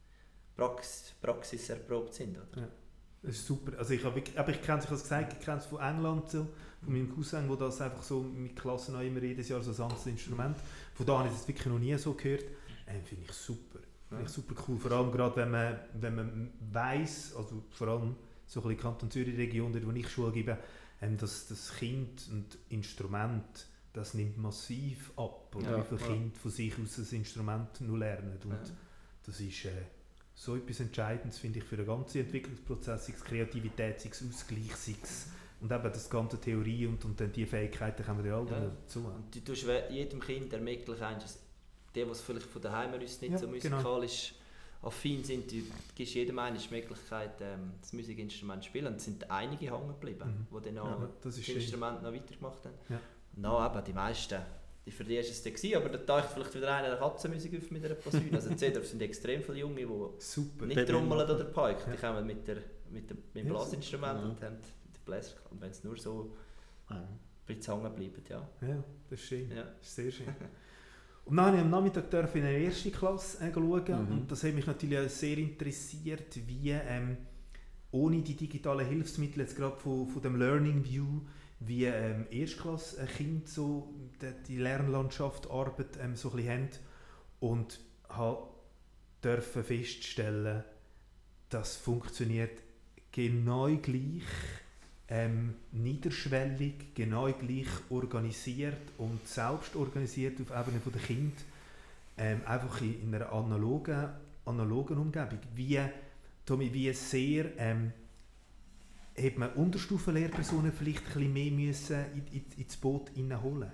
[SPEAKER 2] Praxis erprobt sind. Oder? Ja.
[SPEAKER 1] Das ist super. Also ich kenne es von England so, von meinem Cousin, wo das einfach so mit Klassen auch immer jedes Jahr so ein anderes Instrument. Von da habe ich das wirklich noch nie so gehört. Finde ich super. Finde ich super cool. Vor allem gerade, wenn man weiss, also vor allem so ein bisschen Kanton Zürich-Region, dort wo ich Schule gebe, dass das Kind und Instrument, das nimmt massiv ab. Oder wie viele Kinder von sich aus das Instrument nur lernen. Und das ist so etwas Entscheidendes, finde ich, für den ganzen Entwicklungsprozess, sei es Kreativität, sei es Ausgleich, sei es und eben das ganze Theorie und dann die Fähigkeiten kommen ja alle dazu.
[SPEAKER 2] Und du tust jedem Kind ermöglichen, die, was vielleicht von daheim aus nicht so musikalisch affin sind, du gibst jedem eine Möglichkeit, das Musikinstrument zu spielen. Und es sind einige hängen geblieben, die dann auch das Instrument noch weitergemacht haben. Ja. Und eben, die meisten, für die war es dann gewesen, aber da taucht vielleicht wieder einer Katzenmusik auf mit einer Posaune. Also in Zedorf sind extrem viele Junge, die nicht trommeln oder peiken. Die kommen mit dem Blasinstrument und haben den Bläser. Und wenn es nur so ein bisschen hängen bleibt,
[SPEAKER 1] Ja, das ist schön. Ja. Das ist sehr schön. Und dann durfte ich am Nachmittag in der ersten Klasse schauen und das hat mich natürlich sehr interessiert, wie ohne die digitalen Hilfsmittel, jetzt gerade von dem Learning View, wie Erstklasse-Kinder so die Lernlandschaft, Arbeit so ein bisschen haben und durfte feststellen, das funktioniert genau gleich niederschwellig, genau gleich organisiert und selbst organisiert auf Ebene der Kinder, einfach in einer analogen Umgebung. Wie sehr hat man Unterstufenlehrpersonen vielleicht ein bisschen mehr müssen ins Boot hineinholen?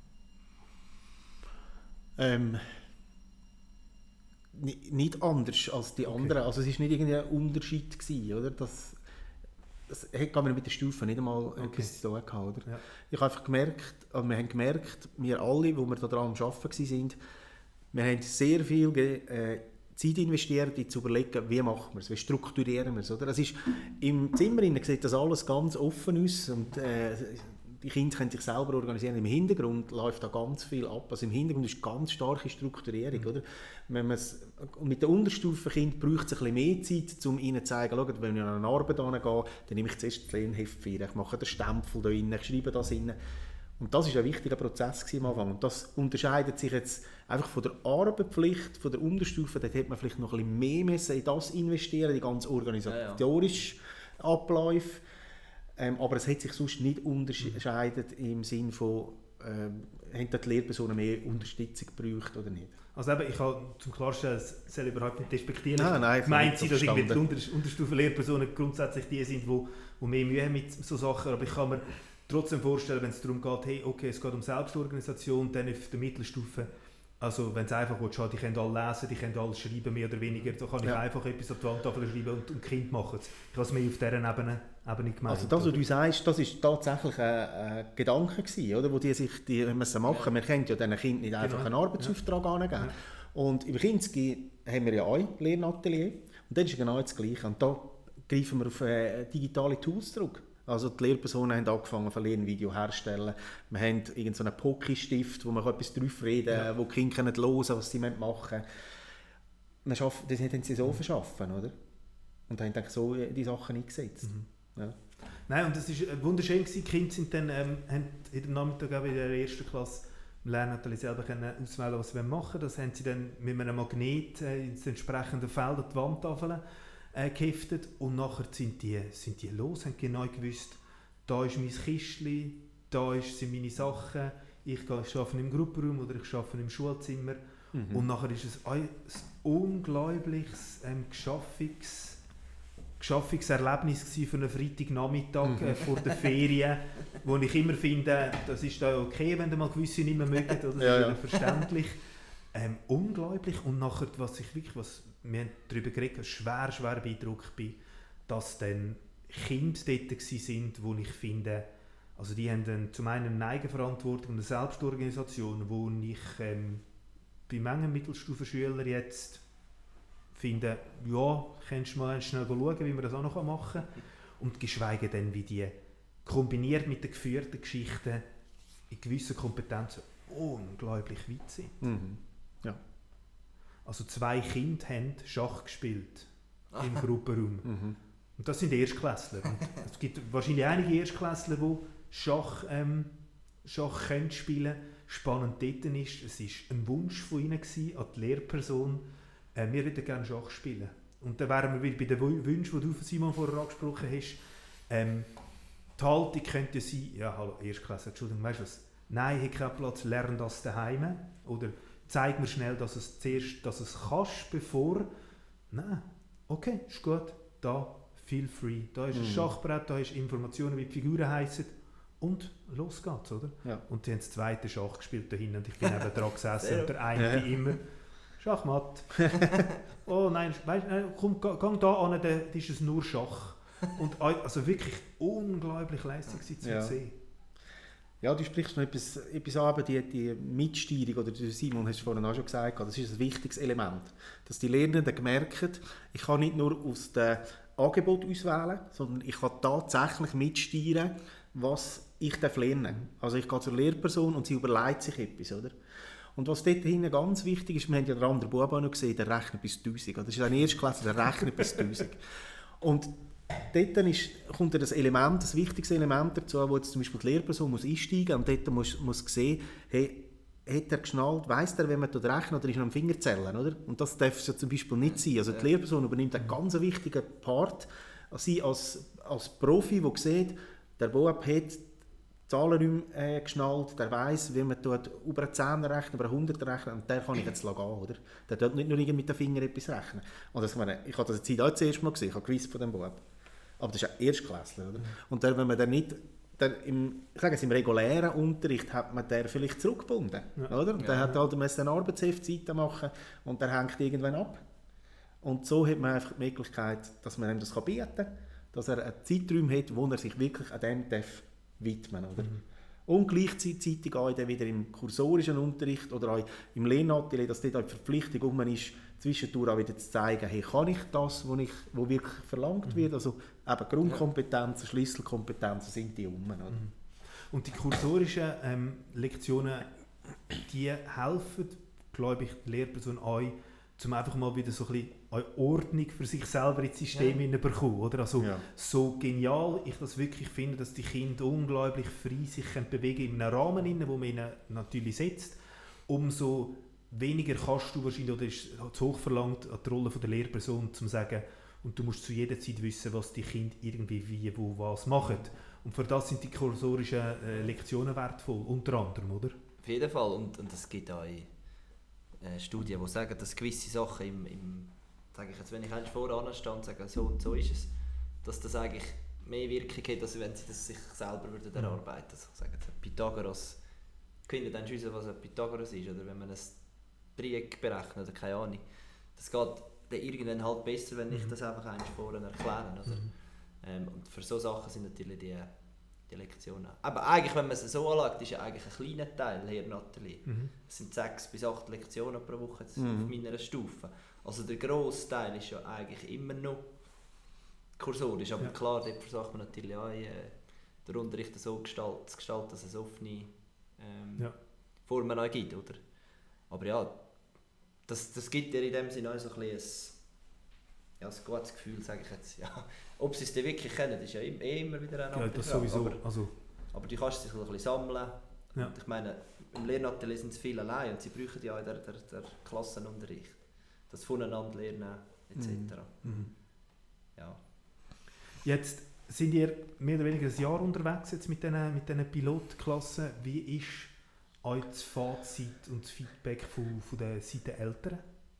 [SPEAKER 3] Nicht anders als die anderen. Also es war nicht irgendein Unterschied gewesen, oder? Das hat mit der Stufe nicht einmal etwas zu tun gehabt, oder? Ja. Ich habe einfach gemerkt, wir haben gemerkt, wir alle, die wir daran am Arbeiten waren, wir haben sehr viel Zeit investiert, in zu überlegen, wie machen wir es, wie strukturieren wir es. Oder? Im Zimmer sieht das alles ganz offen aus und die Kinder können sich selber organisieren. Im Hintergrund läuft da ganz viel ab. Also im Hintergrund ist ganz starke Strukturierung. Oder? Und mit den Unterstufenkindern braucht es ein bisschen mehr Zeit, um ihnen zu zeigen, schau, wenn ich an eine Arbeit angehe, dann nehme ich zuerst das Lernheft vor, ich mache den Stempel da rein, ich schreibe das rein. Und das war ein wichtiger Prozess am Anfang. Und das unterscheidet sich jetzt einfach von der Arbeitspflicht, von der Unterstufe. Dort hätte man vielleicht noch ein bisschen mehr in das investieren, die ganz organisatorischen Abläufe. Aber es hat sich sonst nicht unterscheidet im Sinne von, haben die Lehrpersonen mehr Unterstützung gebraucht oder nicht.
[SPEAKER 1] Also eben, ich habe zum Klarstellen, es soll überhaupt nicht despektieren.
[SPEAKER 3] Nein,
[SPEAKER 1] meint sie, dass die Unterstufenlehrpersonen grundsätzlich die sind, die mehr Mühe haben mit so Sachen. Aber ich kann mir trotzdem vorstellen, wenn es darum geht, hey, okay, es geht um Selbstorganisation, dann auf der Mittelstufe, also wenn es einfach willst, die können alle lesen, die können alles schreiben, mehr oder weniger, da kann ich einfach etwas auf die Wandtafel schreiben und Kind machen es. Ich habe es mehr auf dieser Ebene gemeint.
[SPEAKER 3] Also das, was du sagst, das war tatsächlich ein Gedanke gewesen, oder? Wo die müssen machen. Wir können ja diesen Kindern nicht einfach einen Arbeitsauftrag angeben. Ja. Und im Kinski haben wir ja auch Lernatelier und das ist genau das Gleiche. Und da greifen wir auf digitale Tools zurück. Also die Lehrpersonen haben angefangen, ein Lernvideo herzustellen. Wir haben irgendeinen Poki-Stift, wo man etwas drauf reden kann, wo die Kinder hören können, was sie machen wollen. Das haben sie so verschaffen, oder? Und haben so die Sachen eingesetzt. Ja.
[SPEAKER 1] Nein, und das war wunderschön. Die Kinder sind dann, haben in der Nachmittag in der ersten Klasse im Lernatelier selber auswählen, was sie machen wollen. Das haben sie dann mit einem Magnet ins entsprechende Feld an die Wandtafel geheftet und nachher sind die los, haben genau gewusst, da ist mein Kistchen, da sind meine Sachen, ich arbeite im Gruppenraum oder ich arbeite im Schulzimmer und nachher ist es ein unglaubliches Geschaffungserlebnis für einen Freitagnachmittag vor der Ferien, wo ich immer finde, das ist da okay, wenn ihr mal gewisse nicht mehr mögt, oder das ist verständlich. Unglaublich und nachher, wir haben darüber geredet, schwer beeindruckt bin, dass dann Kinder dort waren, wo ich finde, also die haben dann zum einen eine Eigenverantwortung und eine Selbstorganisation, wo ich bei manchen Mittelstufenschülern jetzt finde, ja, kannst du mal schnell schauen, wie wir das auch noch machen können. Und geschweige denn, wie die kombiniert mit den geführten Geschichten in gewissen Kompetenzen unglaublich weit sind.
[SPEAKER 3] Ja.
[SPEAKER 1] Also 2 Kinder haben Schach gespielt im Gruppenraum. Und das sind Erstklässler. Und es gibt wahrscheinlich einige Erstklässler, die Schach können spielen. Spannend dort ist, es war ein Wunsch von ihnen an die Lehrperson, wir würden gerne Schach spielen. Und dann wären wir wieder bei den Wünschen, die du, Simon, vorher angesprochen hast. Die Haltung könnte sein, ja, hallo, Erstklasse, Entschuldigung, weißt du was? Nein, ich habe keinen Platz, lern das daheim. Oder zeig mir schnell, dass es zuerst, dass es kannst, bevor... Nein, okay, ist gut, da, feel free. Da ist ein Schachbrett, da ist Informationen, wie die Figuren heissen. Und los geht's, oder? Ja. Und sie haben das zweite Schach gespielt da hinten und ich bin eben dran gesessen und der eine immer Schachmatt. Oh nein, weißt, komm, geh da an, das ist es nur Schach. Und also wirklich unglaublich lässig zu sehen.
[SPEAKER 3] Ja, du sprichst noch etwas an, die Mitsteuerung, oder Simon hast es vorhin auch schon gesagt, das ist ein wichtiges Element. Dass die Lernenden merken, ich kann nicht nur aus dem Angebot auswählen, sondern ich kann tatsächlich mitsteuern, was ich lernen darf. Also ich gehe zur Lehrperson und sie überlegt sich etwas, oder? Und was dort hinten ganz wichtig ist, wir haben ja den anderen Bub auch noch gesehen, der rechnet bis 1000. Das ist ein Erstklasse, der rechnet bis 1000. Und dort kommt das Element, das wichtigste Element dazu, wo jetzt zum Beispiel die Lehrperson muss einsteigen und dort muss sehen, hey, hat er geschnallt, weiss er, wenn man dort rechnet, oder ist er am Finger zählen, oder? Und das darf es ja zum Beispiel nicht sein. Also die Lehrperson übernimmt einen ganz wichtigen Part. Sie als Profi, der sieht, der Bub hat Zahlen geschnallt, der weiss, wie man dort über einen 10er rechnet, über einen 100er rechnet, und der kann ich jetzt gehen, oder? Der tut nicht nur mit den Fingern etwas rechnen. Und das, ich habe das Zeit auch das erste Mal gesehen, ich habe gewusst von dem Bub. Aber das ist ja Erstklässler, oder? Und wenn man dann nicht, im regulären Unterricht hat man den vielleicht zurückgebunden, oder? Und der hat halt eine Arbeitsheftzeit machen und der hängt irgendwann ab. Und so hat man einfach die Möglichkeit, dass man ihm das bieten kann, dass er einen Zeitraum hat, wo er sich wirklich an dem widmen darf. Und gleichzeitig auch wieder im kursorischen Unterricht oder auch im Lernatelier, dass dort auch die Verpflichtung um ist, zwischendurch auch wieder zu zeigen, hey, kann ich das, was wirklich verlangt wird. Also eben Grundkompetenzen, Schlüsselkompetenzen sind die um. Oder?
[SPEAKER 1] Und die kursorischen Lektionen, die helfen, glaube ich, die Lehrperson euch, um einfach mal wieder so ein bisschen Ordnung für sich selber ins System hineinbekommen, oder? Also so genial ich das wirklich finde, dass die Kinder unglaublich frei sich bewegen in einem Rahmen, wo man ihnen natürlich setzt, umso weniger kannst du wahrscheinlich, oder ist zu hoch verlangt an die Rolle der Lehrperson, um zu sagen, und du musst zu jeder Zeit wissen, was die Kinder irgendwie wie, wo, was machen. Und für das sind die kursorischen Lektionen wertvoll, unter anderem, oder?
[SPEAKER 2] Auf jeden Fall, und es gibt auch Studien, die sagen, dass gewisse Sachen sage ich jetzt, wenn ich eigentlich voran stehe und sage, so und so ist es, dass das eigentlich mehr Wirkung hat, als wenn sie das sich selber erarbeiten würden. Also sagen Pythagoras, Kinder dann wissen, was ein Pythagoras ist, oder wenn man ein Dreieck berechnet, oder keine Ahnung. Das geht dann irgendwann halt besser, wenn ich das einfach einmal vorher erkläre. Oder? Und für solche Sachen sind natürlich die Lektionen. Aber eigentlich, wenn man es so anschaut, ist ja eigentlich ein kleiner Teil hier im Atelier. Es sind 6 bis 8 Lektionen pro Woche auf meiner Stufe. Also der grosse Teil ist ja eigentlich immer noch kursorisch. Aber klar, dort versucht man natürlich auch, den Unterricht so zu gestalten, dass es offene Formen auch gibt. Oder? Aber ja, das gibt dir in dem Sinne auch so ein bisschen ein gutes Gefühl, sage ich jetzt. Ja. Ob sie es dann wirklich kennen, ist ja immer wieder eine andere Frage.
[SPEAKER 1] Sowieso.
[SPEAKER 2] Aber du kannst dich ein bisschen sammeln. Ja. Und ich meine, im Lernatelier sind sie viel allein und sie brauchen ja auch der Klassenunterricht. Das Voneinander lernen etc. Ja.
[SPEAKER 1] Jetzt sind ihr mehr oder weniger ein Jahr unterwegs jetzt mit diesen Pilotklassen. Wie ist euch das Fazit und das Feedback von der Seite der Eltern?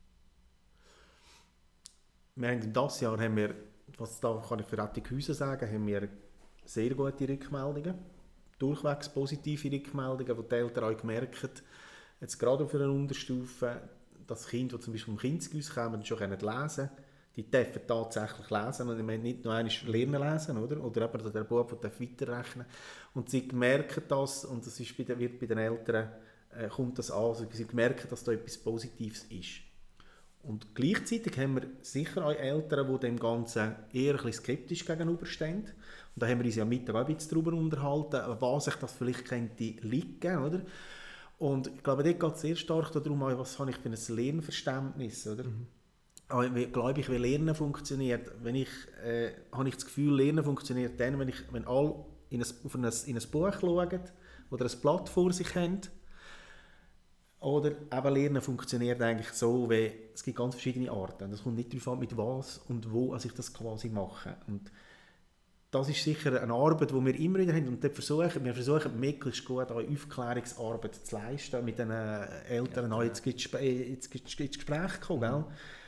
[SPEAKER 3] Wir haben dieses Jahr, was da kann ich für Rettighausen sagen, haben wir sehr gute Rückmeldungen, durchwegs positive Rückmeldungen, wo die Eltern auch gemerkt haben, jetzt gerade auf einer Unterstufe, dass Kinder, die zum Beispiel im Kinderhaus kommen, schon lesen können, die dürfen tatsächlich lesen und nicht nur einmal lernen lesen, oder eben der Bub darf weiterrechnen. Und sie merken das, und das ist wird bei den Eltern, kommt das an, also sie merken, dass da etwas Positives ist. Und gleichzeitig haben wir sicher auch Eltern, die dem Ganzen eher ein bisschen skeptisch gegenüberstehen. Und da haben wir uns ja am Mittag auch ein bisschen darüber unterhalten, was sich das vielleicht könnte liegen, oder? Und ich glaube, dort geht es sehr stark darum, was habe ich für ein Lernverständnis, oder? Glaube ich, wie Lernen funktioniert. Habe ich das Gefühl, Lernen funktioniert dann, wenn alle in ein Buch schauen oder ein Blatt vor sich haben. Oder eben Lernen funktioniert eigentlich so, wie es gibt ganz verschiedene Arten. Es kommt nicht darauf an, mit was und wo ich das quasi mache. Und das ist sicher eine Arbeit, die wir immer wieder haben. Und wir versuchen möglichst gut Aufklärungsarbeit zu leisten, mit den Eltern ins Gespräch zu kommen. Gell?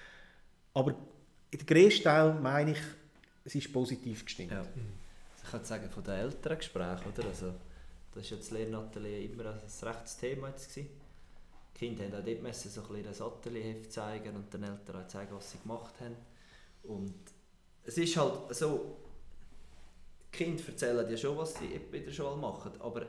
[SPEAKER 3] Aber der grösste Teil, meine ich, es ist positiv gestimmt.
[SPEAKER 2] Ja. Ich kann sagen, von den Elterngesprächen, oder? Also, das war ja das Lernatelier immer ein rechtes Thema jetzt gewesen. Die Kinder mussten auch dort so ein bisschen ein Atelierheft zeigen und den Eltern auch zeigen, was sie gemacht haben. Und es ist halt so, die Kinder erzählen ja schon, was sie in der Schule machen, aber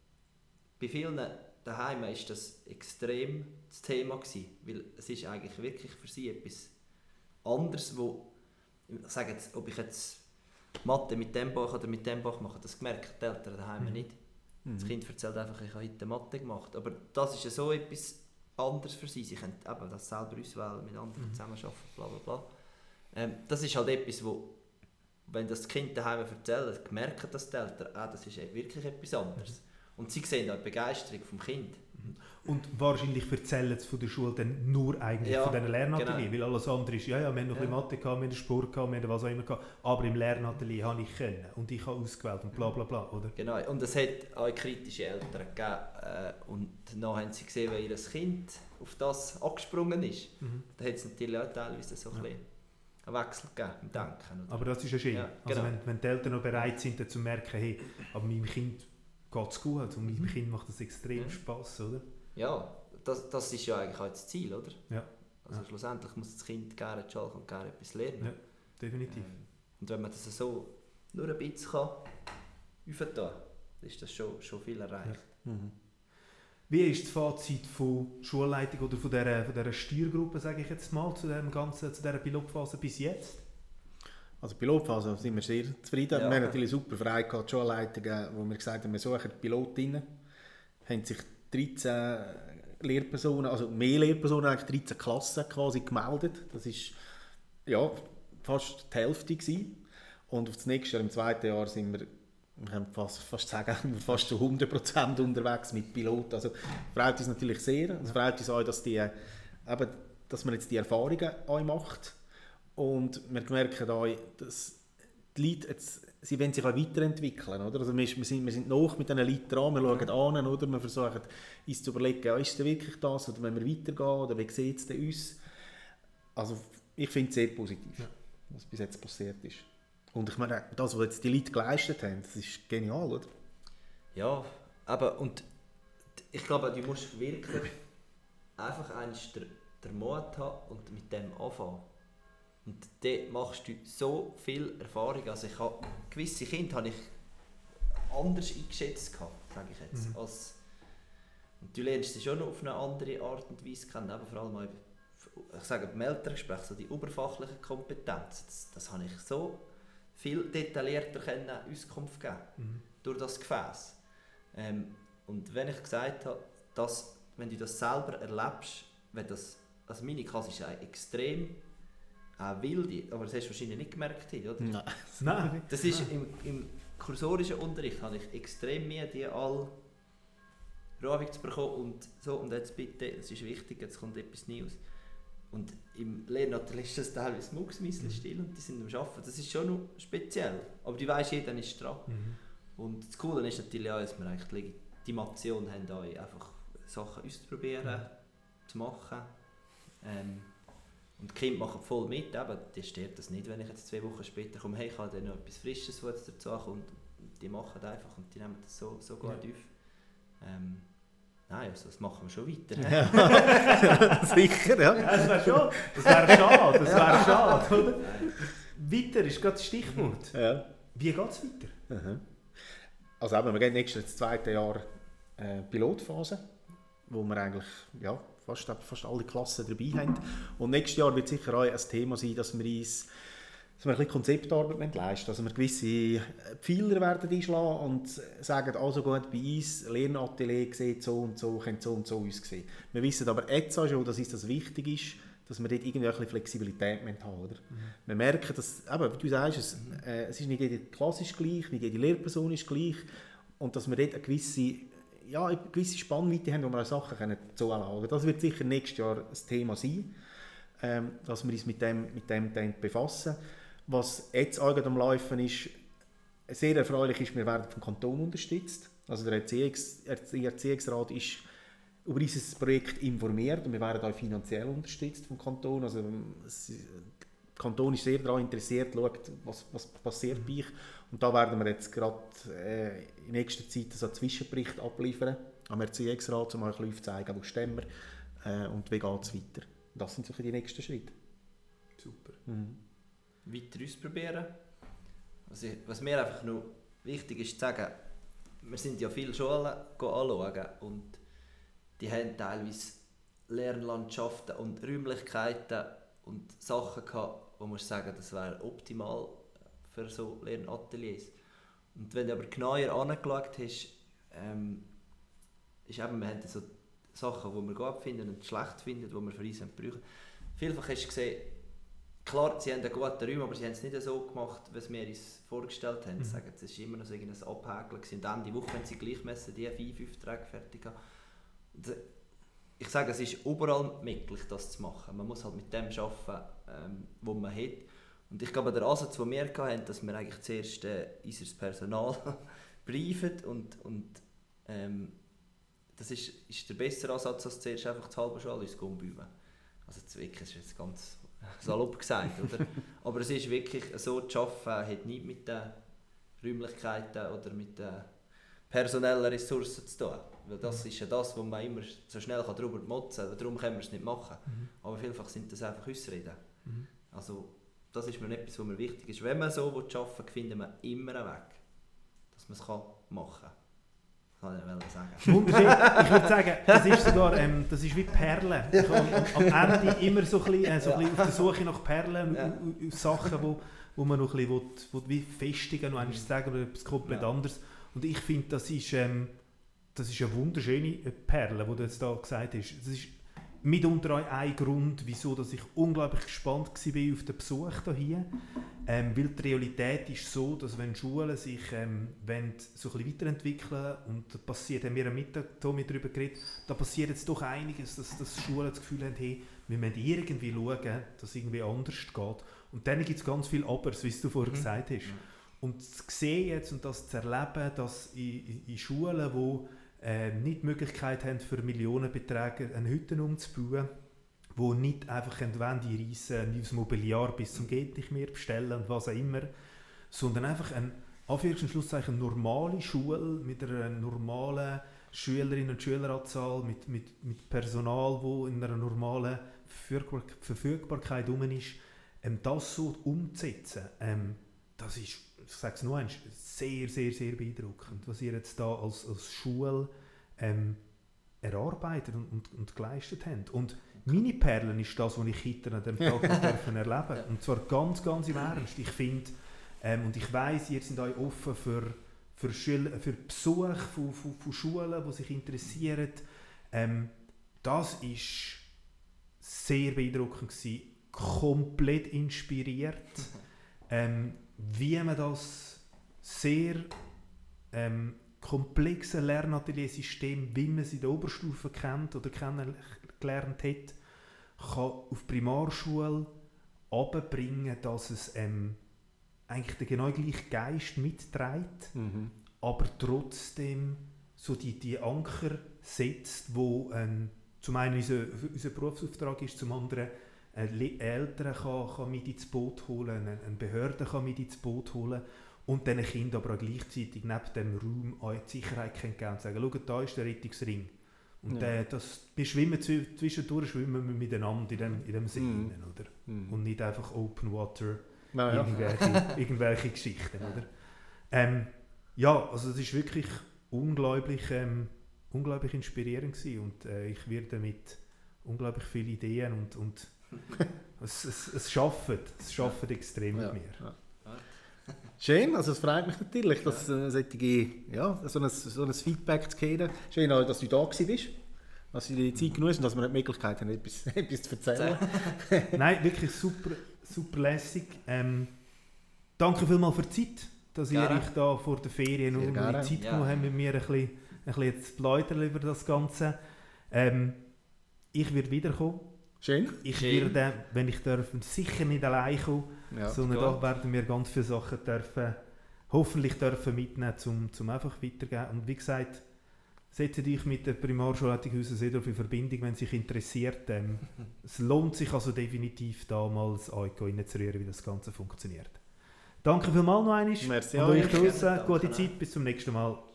[SPEAKER 2] bei vielen daheim war das extrem das Thema gewesen, weil es ist eigentlich wirklich für sie etwas anderes, wo, ich sage jetzt, ob ich jetzt Mathe mit dem Buch oder mit dem Buch mache, das merken die Eltern daheim nicht. Das Kind erzählt einfach, ich habe heute Mathe gemacht. Aber das ist ja so etwas anderes für sie. Sie können eben das selber auswählen, mit anderen zusammenarbeiten, bla bla bla. Das ist halt etwas, wo, wenn das Kind daheim erzählt, merken das die Eltern, das ist wirklich etwas anderes. Und sie sehen auch die Begeisterung vom Kind.
[SPEAKER 1] Und wahrscheinlich erzählen sie von der Schule dann nur eigentlich von diesen Lernatelier, genau. Weil alles andere ist, wir haben noch ein bisschen Mathe gehabt, wir haben Sport gehabt, wir haben was auch immer gehabt, aber im Lernatelier habe ich können und ich habe ausgewählt und bla bla bla, oder?
[SPEAKER 2] Genau, und es hat auch kritische Eltern gegeben und dann haben sie gesehen, wie ihr Kind auf das angesprungen ist. Da hat es natürlich auch teilweise so ein bisschen einen Wechsel gegeben im Denken. Oder?
[SPEAKER 1] Aber das ist ja schön,
[SPEAKER 2] genau.
[SPEAKER 1] Also wenn die Eltern noch bereit sind, dann zu merken, hey, aber meinem Kind geht es gut und meinem Kind macht das extrem Spass, oder?
[SPEAKER 2] Ja, das ist ja eigentlich auch das Ziel, oder?
[SPEAKER 1] Ja.
[SPEAKER 2] Also schlussendlich muss das Kind gerne schalten und gerne etwas lernen.
[SPEAKER 1] Ja, definitiv.
[SPEAKER 2] Und wenn man das so nur ein bisschen öffnen kann, ist das schon viel erreicht.
[SPEAKER 1] Ja. Wie ist das Fazit von Schulleitung oder von dieser Steuergruppe, sage ich jetzt mal, zu dieser Pilotphase bis jetzt?
[SPEAKER 3] Also Pilotphase sind wir sehr zufrieden. Wir haben natürlich super Freude gehabt, die Schulleitungen, wo wir gesagt haben, wir suchen Pilotinnen. Haben sich 13 Lehrpersonen, also mehr Lehrpersonen, eigentlich 13 Klassen quasi gemeldet. Das war fast die Hälfte gewesen. Und auf das nächste Jahr, im zweiten Jahr, sind wir können fast sagen, fast zu 100% unterwegs mit Piloten. Also freut uns natürlich sehr. Es freut uns auch, dass man jetzt die Erfahrungen auch macht. Und wir merken auch, dass die Leute jetzt, sie wollen sich auch weiterentwickeln. Oder? Also wir sind noch mit diesen Leuten dran, wir schauen an, oder? Wir versuchen uns zu überlegen, ist es wirklich das, oder wenn wir weitergehen, oder wie sieht es denn uns? Also ich finde es sehr positiv, was bis jetzt passiert ist. Und ich meine, das, was jetzt die Leute geleistet haben, das ist genial, oder?
[SPEAKER 2] Ja, aber und ich glaube, du musst wirklich einfach den Mut haben und mit dem anfangen. Und dort machst du so viel Erfahrung. Also gewisse Kinder habe ich anders eingeschätzt, sage ich jetzt. Und du lernst sie schon noch auf eine andere Art und Weise kennen. Aber vor allem ich sage, beim Elterngespräch, so die oberfachliche Kompetenz, das habe ich so viel detaillierter Auskunft geben durch das Gefäß. Und wenn ich gesagt habe, dass, wenn du das selber erlebst, also meine Klasse ist extrem wilde, aber das hast du wahrscheinlich nicht gemerkt, oder?
[SPEAKER 1] Nein.
[SPEAKER 2] Das ist im kursorischen Unterricht habe ich extrem Mühe, die alle ruhig zu bekommen und so, und jetzt bitte, das ist wichtig, jetzt kommt etwas Neues. Und im Lernatelier ist das teilweise mucksmäuschen still und die sind am Arbeiten. Das ist schon noch speziell, aber du weißt, jeder ist dran. Und das Coole ist natürlich auch, dass wir eigentlich die Legitimation haben, einfach Sachen auszuprobieren, zu machen. Und die Kinder machen voll mit, aber die stört das nicht, wenn ich jetzt 2 Wochen später komme, hey, ich habe dann noch etwas Frisches, was jetzt dazu kommt. Und die machen das einfach und die nehmen das so gut auf. Nein, also das machen wir schon weiter.
[SPEAKER 3] Ja. Sicher, ja.
[SPEAKER 1] Das wäre schade, oder? Weiter ist gerade das Stichwort.
[SPEAKER 3] Ja.
[SPEAKER 1] Wie geht es weiter?
[SPEAKER 3] Also eben, wir gehen nächstes das zweite Jahr Pilotphase, wo wir eigentlich fast alle Klassen dabei haben. Und nächstes Jahr wird sicher auch ein Thema sein, dass wir ein bisschen Konzeptarbeit leisten. Also wir gewisse Pfeiler werden einschlagen und sagen, also gut, bei uns, Lernatelier sieht so und so, könnte so und so aussehen. Wir wissen aber jetzt auch schon, dass uns das wichtig ist, dass wir dort irgendwie ein bisschen Flexibilität haben. Oder? Wir merken, dass, wie du sagst, es ist nicht jede Klasse ist gleich, nicht jede Lehrperson ist gleich, und dass wir dort eine gewisse eine gewisse Spannweite haben, wo wir auch Sachen können zulassen können. Das wird sicher nächstes Jahr ein Thema sein, dass wir uns mit dem befassen. Was jetzt auch am Laufen ist, sehr erfreulich ist, wir werden vom Kanton unterstützt. Also der Erziehungsrat ist über dieses Projekt informiert und wir werden auch finanziell unterstützt vom Kanton. Also der Kanton ist sehr daran interessiert, schaut, was passiert bei euch. Und da werden wir jetzt gerade in nächster Zeit einen Zwischenbericht abliefern am Erziehungsrat, um euch ein bisschen aufzuzeigen, wo stehen wir und wie geht es weiter. Das sind sicher die nächsten Schritte.
[SPEAKER 2] Super. Weiter ausprobieren. Was mir einfach noch wichtig ist zu sagen, wir sind ja viele Schulen anschauen und die haben teilweise Lernlandschaften und Räumlichkeiten und Sachen gehabt, wo man sagen, das wäre optimal für so Lernateliers. Und wenn du aber genauer angeschaut hast, ist eben, wir haben so Sachen, die wir gut finden und schlecht finden, die wir für uns brauchen. Vielfach hast du gesehen, klar, sie haben einen guten Raum, aber sie haben es nicht so gemacht, wie wir uns vorgestellt haben. Es war immer noch so ein Abhäkeln. Und Ende Woche, wenn sie gleich messen, die 5 Aufträge fertig haben. Ich sage, es ist überall möglich, das zu machen. Man muss halt mit dem arbeiten, was man hat. Und ich glaube, der Ansatz, den wir hatten, dass wir eigentlich zuerst unser Personal briefen und das ist der bessere Ansatz, als zuerst einfach das halbe Schule uns umbüben. Also das ist jetzt ganz salopp gesagt, oder? Aber es ist wirklich so, zu arbeiten hat nichts mit den Räumlichkeiten oder mit den personellen Ressourcen zu tun. Weil das ist ja das, wo man immer so schnell darüber motzen kann. Darum können wir es nicht machen. Aber vielfach sind das einfach Ausreden. Also das ist mir etwas, was mir wichtig ist. Wenn man so arbeiten will, findet man immer einen Weg, dass man es machen kann. Das kann ich sagen.
[SPEAKER 1] Wunderschön. Ich würde sagen, das ist sogar das ist wie Perlen. Am Ende immer so ein bisschen auf der Suche nach Perlen, Sachen, wo man noch ein bisschen wie festigen, noch einmal sagen oder etwas komplett anderes. Und ich finde, das ist eine wunderschöne Perle, die du jetzt da gesagt hast. Das ist mitunter auch ein Grund, wieso dass ich unglaublich gespannt war auf den Besuch hier. Weil die Realität ist so, dass wenn Schulen sich so ein bisschen weiterentwickeln, und da passiert, haben wir am Mittag Tommy darüber geredet, da passiert jetzt doch einiges, dass Schulen das Gefühl haben, hey, wir müssen irgendwie schauen, dass es irgendwie anders geht. Und dann gibt es ganz viel Abers, wie du vorher gesagt hast. Und zu sehen jetzt und das zu erleben, dass in Schulen, die nicht die Möglichkeit haben, für Millionenbeträge eine Hütte umzubauen, die nicht einfach die reissen, neues Mobiliar bis zum geht nicht mehr bestellen und was auch immer, sondern einfach eine normale Schule mit einer normalen Schülerinnen- und Schüleranzahl, mit Personal, das in einer normalen Verfügbarkeit herum ist, das so umzusetzen, das ist, ich sage es noch einmal, sehr, sehr, sehr beeindruckend, was ihr jetzt da als Schule erarbeitet und geleistet habt. Und meine Perlen ist das, was ich heute an diesem Tag erleben durfte. Und zwar ganz, ganz im Ernst. Ich finde, und ich weiss, ihr seid euch offen für Besuch von Schulen, die sich interessieren. Das war sehr beeindruckend gewesen, komplett inspiriert. Wie man das sehr komplexe Lernatelier-System, wie man es in der Oberstufe kennt oder kennengelernt hat, kann auf Primarschule runterbringen, dass es eigentlich den genau gleichen Geist mitträgt, aber trotzdem so die Anker setzt, wo zum einen unser Berufsauftrag ist, zum anderen Eltern kann mit ins Boot holen, eine Behörde kann mit ins Boot holen und diesen Kindern aber auch gleichzeitig neben dem Raum auch die Sicherheit geben und sagen, schau, da ist der Rettungsring. Und wir schwimmen zwischendurch schwimmen wir miteinander in dem See, oder? Und nicht einfach Open Water, irgendwelche Geschichten, oder? Also es ist wirklich unglaublich inspirierend gewesen und ich werde mit unglaublich vielen Ideen und es schafft extrem mit mir.
[SPEAKER 3] Ja. Schön, also es freut mich natürlich, dass so ein Feedback zu geben. Schön auch, dass du da bist, dass du die Zeit genossen und dass wir die Möglichkeit haben, etwas zu erzählen.
[SPEAKER 1] Nein, wirklich super, super lässig. Danke vielmals für die Zeit, dass ihr euch da vor der Ferien noch Zeit genommen habt, mit mir ein bisschen zu plaudern über das Ganze. Ich werde wiederkommen.
[SPEAKER 3] Schön.
[SPEAKER 1] Ich
[SPEAKER 2] Schön.
[SPEAKER 1] werde, wenn ich darf, sicher nicht allein kommen.
[SPEAKER 3] Ja.
[SPEAKER 1] Sondern
[SPEAKER 2] gut.
[SPEAKER 1] da werden wir ganz viele Sachen hoffentlich mitnehmen, um einfach weiterzugeben. Und wie gesagt, setzt euch mit der Primarschulleitung Hausen Seedorf in Verbindung, wenn es sich interessiert. Es lohnt sich also definitiv, damals AEK reinzurühren, wie das Ganze funktioniert. Danke vielmals noch einmal.
[SPEAKER 3] Merci
[SPEAKER 1] und
[SPEAKER 3] euch.
[SPEAKER 1] euch draussen,
[SPEAKER 2] Danke.
[SPEAKER 1] gute Zeit, bis zum nächsten Mal.